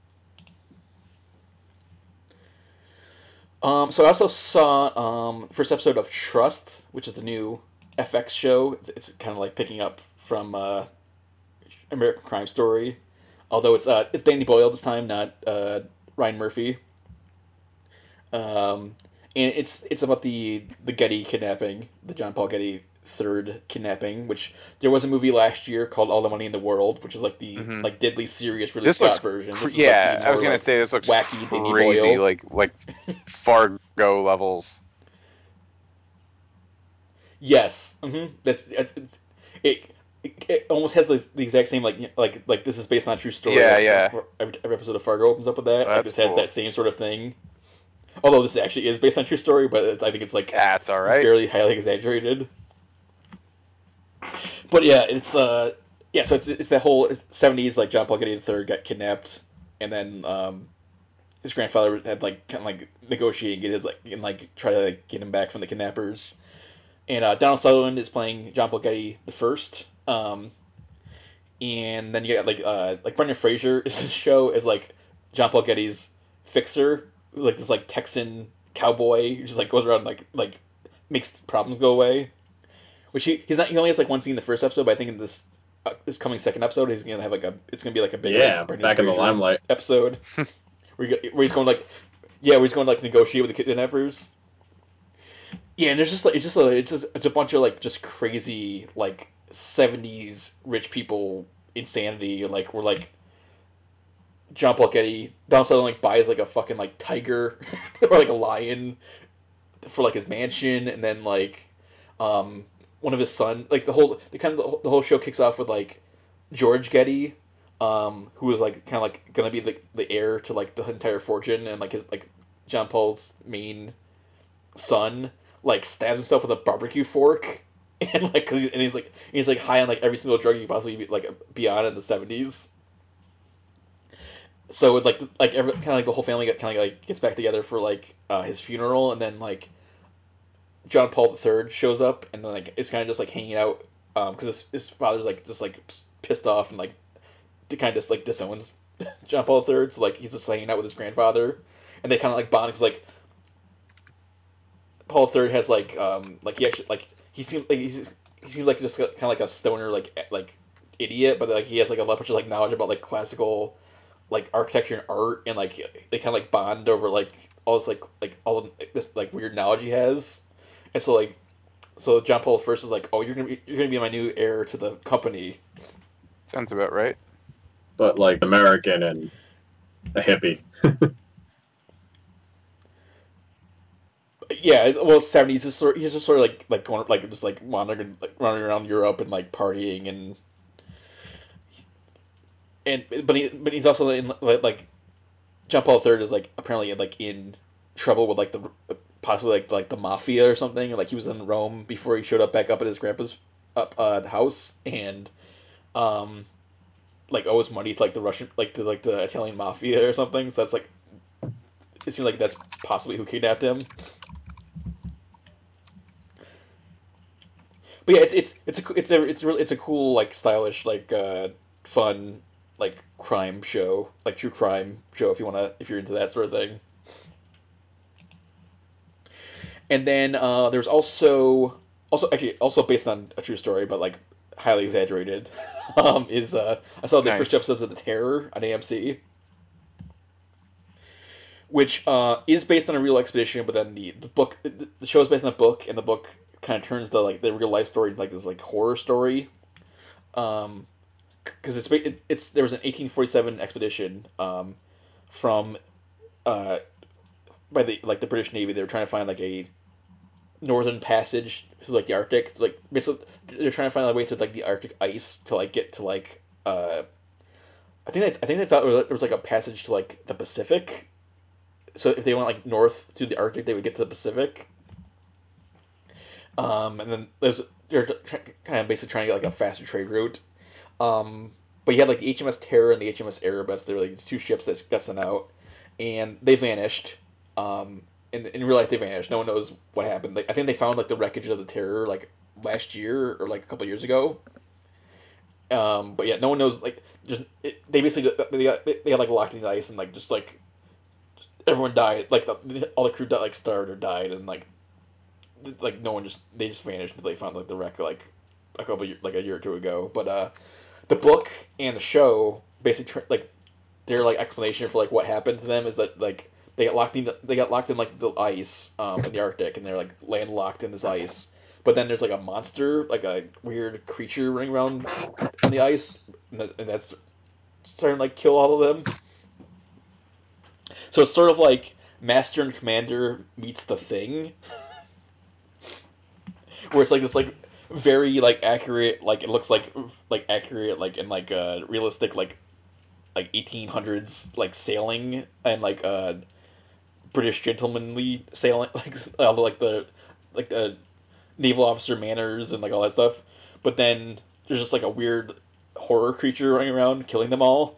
So I also saw first episode of Trust, which is the new FX show. It's kind of like picking up from American Crime Story, although it's Danny Boyle this time, not Ryan Murphy. And it's about the Getty kidnapping, the John Paul Getty third kidnapping, which there was a movie last year called All the Money in the World, which is like the like deadly serious Ridley Scott version. This I was gonna say this looks wacky, crazy, like Fargo levels. Yes, that's it almost has the exact same like this is based on a true story. Yeah. Every episode of Fargo opens up with that. Like, this has cool. that same sort of thing. Although this actually is based on a true story, but I think it's like it's all right. Fairly highly exaggerated. But yeah, it's so it's that whole 70s like John Paul Getty III got kidnapped, and then his grandfather had like kind of like negotiate and get his try to get him back from the kidnappers. And Donald Sutherland is playing John Paul Getty the first. And then you got like Brendan Fraser is the show as like John Paul Getty's fixer, like this like Texan cowboy who just like goes around like makes problems go away. Which he only has like one scene in the first episode, but I think in this coming second episode he's gonna have it's gonna be like a big Brendan back Fraser in the limelight episode where he's going to negotiate with the kidnappers. Yeah, and there's just like it's a bunch of like just crazy like 70s rich people insanity, like we're like John Paul Getty Don Sutherland like buys like a fucking like tiger or like a lion for like his mansion, and then like one of his son like the whole show kicks off with like George Getty, who was like kind of like gonna be the heir to like the entire fortune, and like his like John Paul's main son like stabs himself with a barbecue fork, and like he's like high on like every single drug you could possibly be on in the 70s. So it like every kind of like the whole family kind of like gets back together for like his funeral, and then like John Paul III shows up, and then like is kind of just like hanging out because his father's like just like pissed off and like kind of just like disowns John Paul III, so like he's just hanging out with his grandfather, and they kind of like bond because like Paul III has like he actually like he seems like just kind of like a stoner like idiot, but like he has like a bunch of like knowledge about like classical like architecture and art, and like they kind of like bond over like all this like all this like weird knowledge he has, and so John Paul I is like, oh, you're gonna be my new heir to the company. Sounds about right. But like American and a hippie. Yeah, well, 70s. He's just sort of like going like just like wandering around Europe and like partying but he's also in like John Paul III is like apparently like in trouble with like the possibly like the mafia or something. Like he was in Rome before he showed up back up at his grandpa's house, and like owes money to like the Russian to like the Italian mafia or something. So that's like it seems like that's possibly who kidnapped him. But yeah, it's a cool like stylish like fun like crime show, like true crime show if you're into that sort of thing. And then there's also based on a true story, but like highly exaggerated. Is I saw the first two episodes of The Terror on AMC, which is based on a real expedition, but then the show is based on a book, and the book kind of turns the real life story into like this like horror story. Because there was an 1847 expedition from by the British Navy. They were trying to find like a northern passage through like the Arctic. So, like basically, they're trying to find a way through like the Arctic ice to like get to like I think they thought there was like a passage to like the Pacific. So if they went like north through the Arctic, they would get to the Pacific. And then they're kind of basically trying to get like a faster trade route. But you had like the HMS Terror and the HMS Erebus. They were like these two ships that got sent out, and they vanished. In real life, they vanished. No one knows what happened. Like, I think they found like the wreckage of the Terror like last year or like a couple years ago. But yeah, no one knows. Like, they basically they got like locked in the ice, and like just like everyone died. Like all the crew died, like starved or died, and like no one they just vanished until they found like the wreck like a year or two ago. But the book and the show basically like their like explanation for like what happened to them is that like they got locked in like the ice in the Arctic, and they're like landlocked in this ice. But then there's like a monster, like a weird creature running around on the ice, and that's starting to like kill all of them. So it's sort of like Master and Commander meets The Thing, where it's like this like very like accurate, like it looks like accurate like in like realistic like 1800s like sailing, and like British gentlemanly sailing, like all the naval officer manners and like all that stuff. But then there's just like a weird horror creature running around killing them all.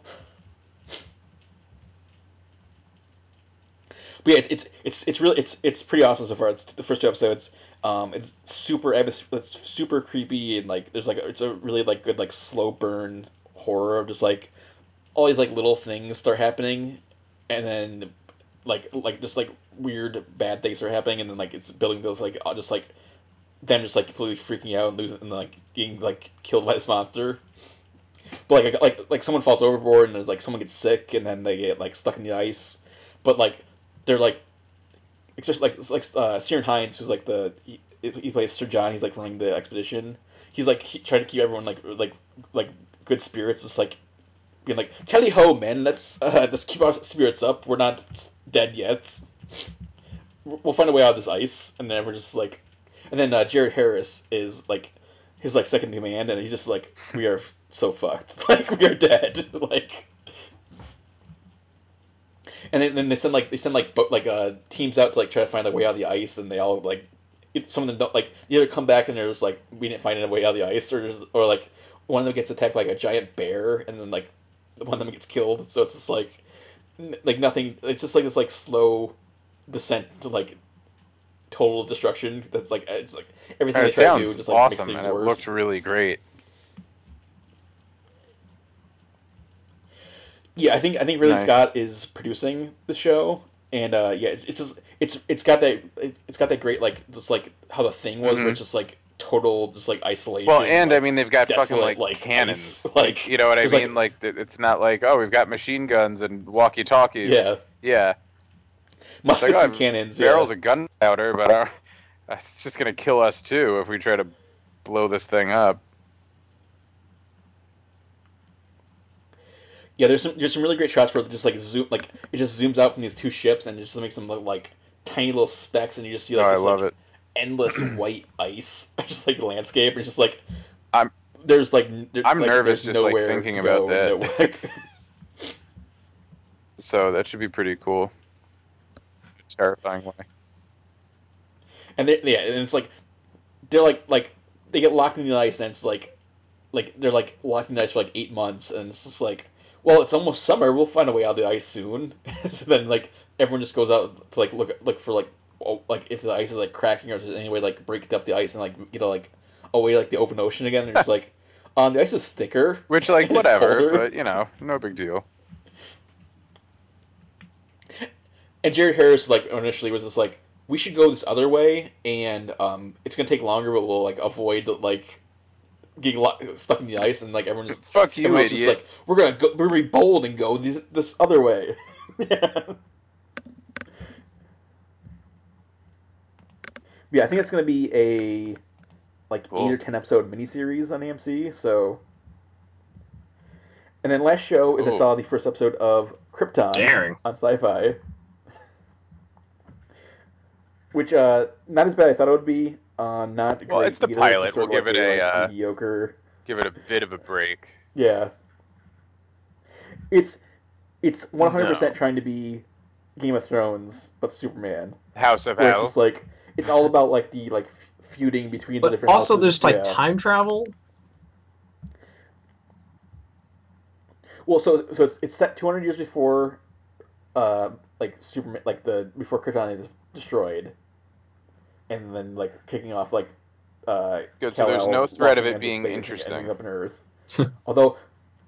But yeah, it's pretty awesome so far. It's the first two episodes. It's super creepy, and like there's like it's a really like good like slow burn horror of just like all these like little things start happening, and then like just like weird bad things are happening, and then like it's building those like just like them just like completely freaking out and losing and like getting like killed by this monster. But like someone falls overboard, and there's like someone gets sick, and then they get like stuck in the ice. But like they're like especially Ciarán Hinds, who's like he plays Sir John. He's like running the expedition. He's like trying to keep everyone like good spirits, just like being like, "Tally ho, man! Let's keep our spirits up. We're not dead yet. We'll find a way out of this ice." And then we're just like, and then Jared Harris is like his like second in command, and he's just like, "We are so fucked. Like we are dead." Like, and then they send teams out to like try to find a way out of the ice, and they all like some of them don't like either come back and they're just like, "We didn't find a way out of the ice," or like one of them gets attacked by like a giant bear, and then like one of them gets killed. So it's just like nothing. It's just like this like slow descent to like total destruction. That's like it's like everything And they it try to do sounds just like makes awesome, things and it worse. looks really great. Yeah, I think Ridley Nice. Scott is producing the show, and yeah, it's just it's got that great like just like how The Thing was, where it's just like total just like isolation. Well, and like, I mean they've got fucking desolate, like cannons, ice, like you know what I there's, mean? Like it's not like, oh, we've got machine guns and walkie talkies. Yeah, yeah. It's muskets like, and cannons. Barrels Yeah. of gunpowder, but it's just gonna kill us too if we try to blow this thing up. Yeah, there's some really great shots where it just like it just zooms out from these two ships and it just makes them look like tiny little specks, and you just see like I this love like it. endless white ice, just like the landscape. It's just like I'm nervous nervous just like nowhere thinking to about go, that. So that should be pretty cool. Terrifying way. And and it's like they're like they get locked in the ice, and it's like they're like locked in the ice for like 8 months, and it's just like, well, it's almost summer, we'll find a way out of the ice soon. So then like everyone just goes out to like look for like if the ice is like cracking, or if there's any way like break up the ice and like like away like the open ocean again. They're just like, the ice is thicker, which like and it's whatever, colder. but no big deal. And Jerry Harris like initially was just like, we should go this other way, and it's gonna take longer, but we'll like avoid like getting stuck in the ice, and like Fuck you, everyone's idiot. just like, we're gonna be bold and go this other way. Yeah, I think it's gonna be a like Cool. 8 or 10 episode miniseries on AMC. So, and then last show is I Ooh. saw the first episode of Krypton Daring. on Sci-Fi, which not as bad as I thought it would be. Not Well, great it's the either. pilot. Just sort We'll of like give it a mediocre. give it a bit of a break. Yeah, it's 100% No. trying to be Game of Thrones, but Superman. House of Where it's Hell. just like it's all about like the like feuding between the But different also, houses. there's like Yeah. time travel. Well, so it's set 200 years before, like Superman, like before Krypton is destroyed, and then like kicking off like, Good. So there's Kal-El no threat of walking it into being space and interesting. ending up on Earth. Although,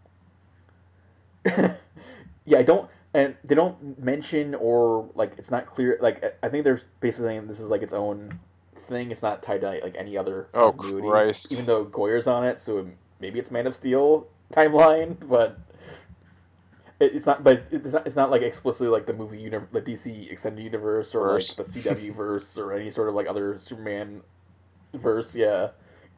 yeah, they don't mention, or like it's not clear. Like I think they're basically saying this is like its own thing. It's not tied to like any other Oh, continuity. Christ. Even though Goyer's on it, so maybe it's Man of Steel timeline, but it's not. But it's not like explicitly like the movie the DC extended universe, or Verse. like the CW verse, or any sort of like other Superman verse. Yeah.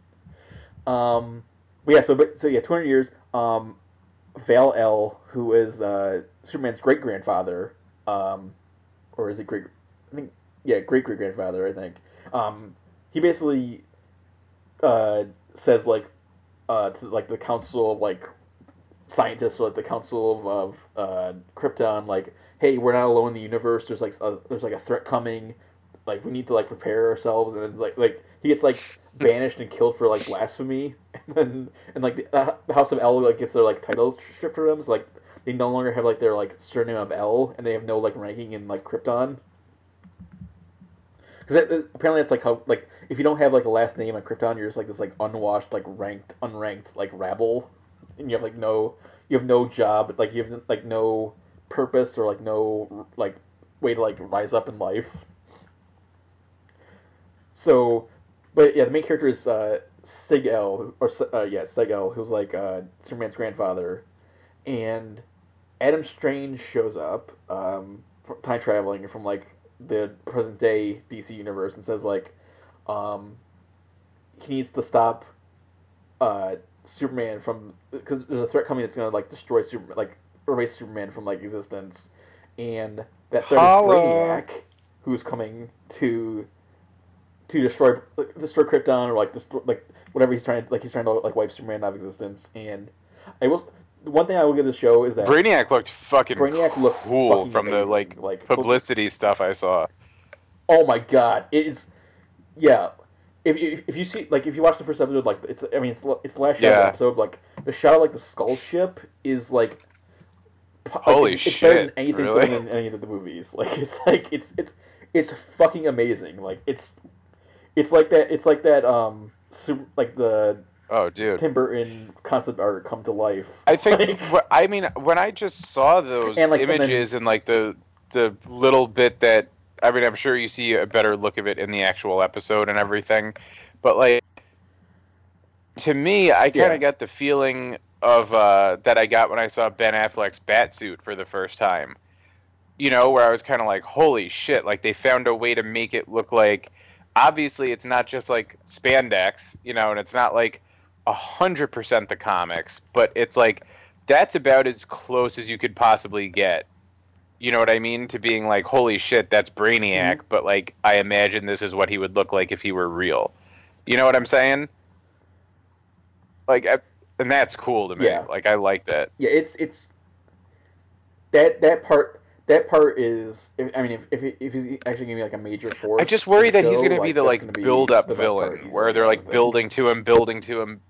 But yeah. So yeah, 200 years. Val-El, who is Superman's great grandfather, or is it great? I think great great grandfather. I think he basically says like to like the council of like scientists, or like the council of Krypton, like, hey, we're not alone in the universe. There's like a threat coming. Like we need to like prepare ourselves, and then like he gets like banished and killed for like blasphemy, and like the House of El like gets their like title stripped from them. So like they no longer have like their like surname of El, and they have no like ranking in like Krypton. Because apparently that's like how like if you don't have like a last name on Krypton, you're just like this like unwashed like unranked like rabble, and you have no job, like you have like no purpose, or like no like way to like rise up in life. So, but yeah, the main character is Sig-El, or Sig-El, who's like Superman's grandfather, and Adam Strange shows up, time traveling from like the present day DC universe, and says like, he needs to stop Superman from, because there's a threat coming that's gonna like destroy Superman, like erase Superman from like existence, and that threat is Holla. Brainiac, who's coming to destroy Krypton, or like destroy like whatever he's trying to like wipe Superman out of existence. And I will the one thing I will give the show is that Brainiac looked fucking Brainiac looks cool fucking from the amazing. like publicity stuff I saw. Oh my god, it is. Yeah, if you see like if you watch the first episode, like it's it's the last shot of the Yeah. episode, like the shot of like the skull ship is like Holy it's better than shit, anything really? seen in any of the movies. Like it's fucking amazing. Like it's like that super like the Oh, dude. Tim Burton concept art come to life. I think Like, I mean when I just saw those And, like, and then- images and like the little bit that I mean I'm sure you see a better look of it in the actual episode and everything, but like to me I kind Yeah. of got the feeling of that I got when I saw Ben Affleck's Batsuit for the first time. You know, where I was kind of like, holy shit, like they found a way to make it look like obviously it's not just like spandex, you know, and it's not like 100% the comics, but it's like that's about as close as you could possibly get. You know what I mean? To being like, holy shit, that's Brainiac, but like I imagine this is what he would look like if he were real. You know what I'm saying? Like, and that's cool to me. Yeah. Like, I like that. yeah, it's that part is. I mean, if he's actually gonna be like a major force, I just worry in the that he's show, going to be the that's like gonna be build-up the best part villain, easily, where they're I like think. building to him.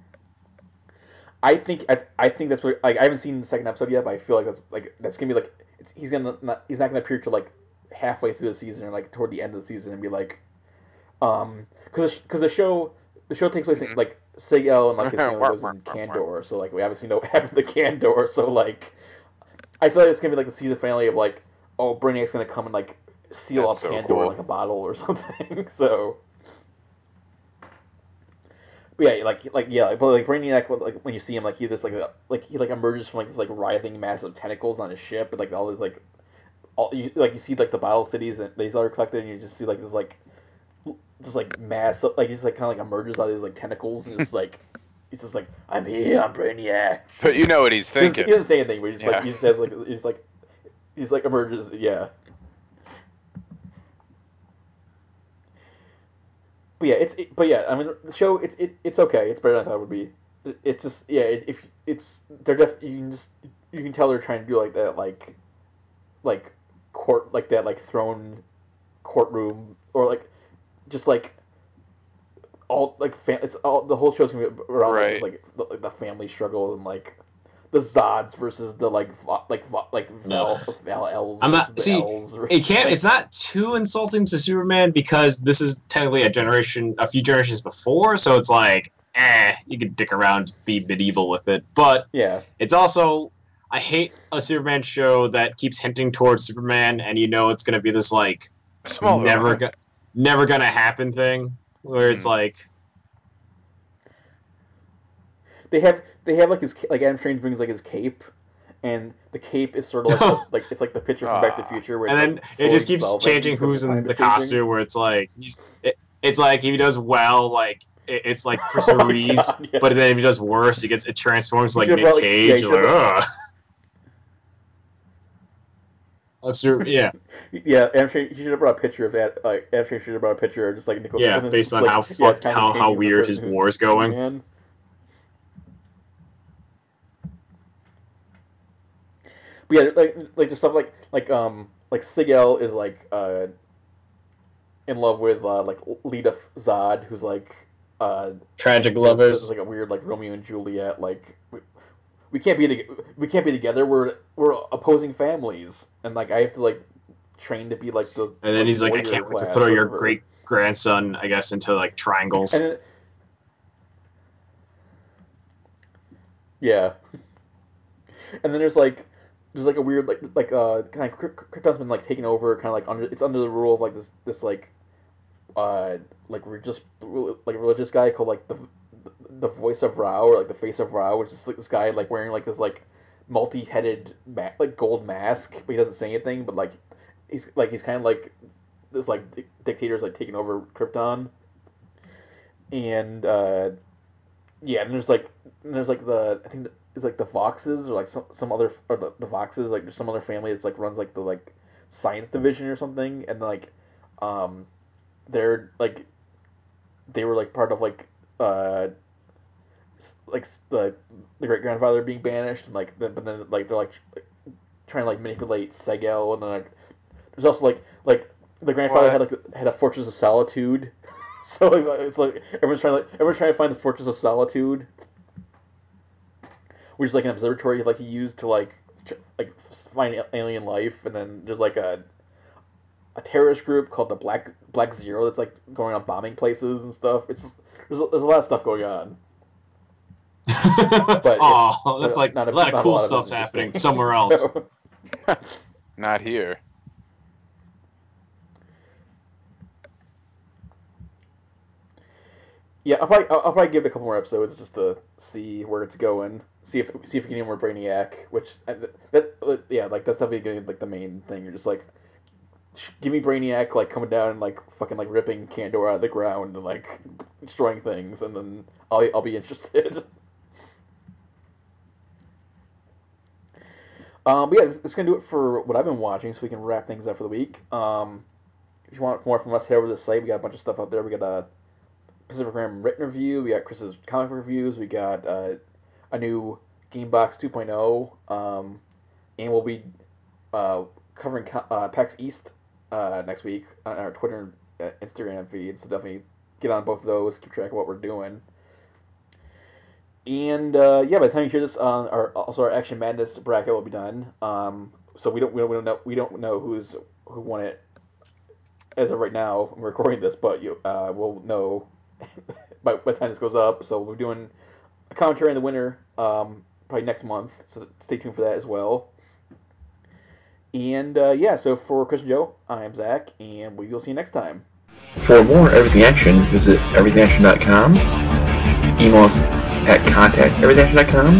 I think that's what I haven't seen the second episode yet, but I feel like that's gonna be like he's not gonna appear till like halfway through the season or like toward the end of the season and be like because the show takes place in, like Sig-El and like his family lives in Kandor, so like we obviously know what happened to Kandor, so like I feel like it's gonna be like the season finale of like, oh, Brainiac's gonna come and like seal That's up so Kandor cool. in like a bottle or something. So, but yeah, but like Brainiac, like when you see him, like he just he emerges from like this like writhing mass of tentacles on his ship, and like all these like you see like the bottle cities and these are collected, and you just see like this like just like mass like just like kind of like emerges out of these like tentacles and just like. He's just like, I'm here, I'm Brainiac. But you know what he's thinking. He doesn't say anything, but Yeah. he just has like he's like emerges, yeah. But yeah, I mean the show it's okay. It's better than I thought it would be. It's just if it's they're you can tell they're trying to do like that like court like that like throne courtroom or like just like all like it's all the whole show's gonna be around Right. like the family struggles and like the Zods versus the Val Els. I'm versus not the see. Els versus, It can't. like- It's not too insulting to Superman because this is technically a few generations before. So it's like, you could dick around, be medieval with it. But Yeah. it's also, I hate a Superman show that keeps hinting towards Superman, and you know it's gonna be this like Smallville. never gonna happen thing where it's Mhm. like, They have like his like Adam Strange brings like his cape, and the cape is sort of like it's like the picture from Back to the Future, where and it's, then like, it just slowly keeps dissolving changing because who's time in the is changing. costume. Where it's like it's like if he does well, like it's like Christopher Oh my Reeves, God, yeah. but then if he does worse, it transforms like should've Nick brought, like- Cage. yeah, you You're should've like, yeah, Yeah, Adam Strange. He should have brought a picture of that. Like Adam Strange should have brought a picture of just like Nicolas. yeah, and then based it's on like, how it's fucked, constantly how changing the weird his person who's war's going. Superman. But yeah, like there's stuff like Sig-El is in love with like Lita Zod, who's like Tragic there's lovers. like a weird like Romeo and Juliet like we can't be together. We're opposing families, and like I have to like train to be like the And then he's like, I warrior can't wait to class throw or your whatever. great grandson, I guess, into like triangles. And then, yeah, and then there's like a weird kind of Krypton's been like taken over, kind of like under the rule of like this like religious guy called like the voice of Ra, or like the face of Ra, which is like this guy like wearing like this like multi-headed like gold mask, but he doesn't say anything, but like he's kind of like this like dictator's like taking over Krypton, and Yeah, and there's the I think it's like the Voxes or like some other or the Voxes like there's some other family that's like runs like the like science division or something, and like they're like they were like part of like the great grandfather being banished, and like but then like they're like trying to like manipulate Segel, and then like there's also like the grandfather had a fortress of solitude, so it's like everyone's trying to find the fortress of solitude, which is like an observatory like he used to like find alien life, and then there's like a terrorist group called the Black Zero that's like going on bombing places and stuff. It's there's a lot of stuff going on. But that's like a lot of cool stuff's happening somewhere else. So, Not here. yeah, I'll probably give it a couple more episodes just to see where it's going. See if we can get more Brainiac, which that's definitely getting like the main thing. You're just like, give me Brainiac like coming down and like fucking like ripping Kandor out of the ground and like destroying things, and then I'll be interested. But yeah, that's gonna do it for what I've been watching, so we can wrap things up for the week. If you want more from us, head over to the site. We got a bunch of stuff out there. We got a Pacific Rim written review. We got Chris's comic reviews. We got a new Gamebox 2.0, and we'll be covering PAX East next week on our Twitter and Instagram feed. So definitely get on both of those. Keep track of what we're doing. And yeah, by the time you hear this, our Action Madness bracket will be done. So we don't know who won it as of right now. I'm recording this, but we'll know by the time this goes up. So we're doing a commentary on the winner probably next month. So stay tuned for that as well. And yeah, so for Chris and Joe, I am Zach, and we will see you next time. For more Everything Action, visit everythingaction.com. Email us at contact@everythingaction.com,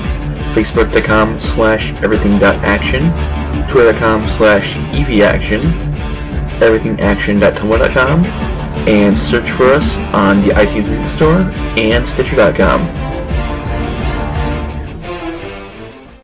facebook.com/everything.action, twitter.com/evaction, everythingaction.tumblr.com, and search for us on the iTunes Music Store and Stitcher.com.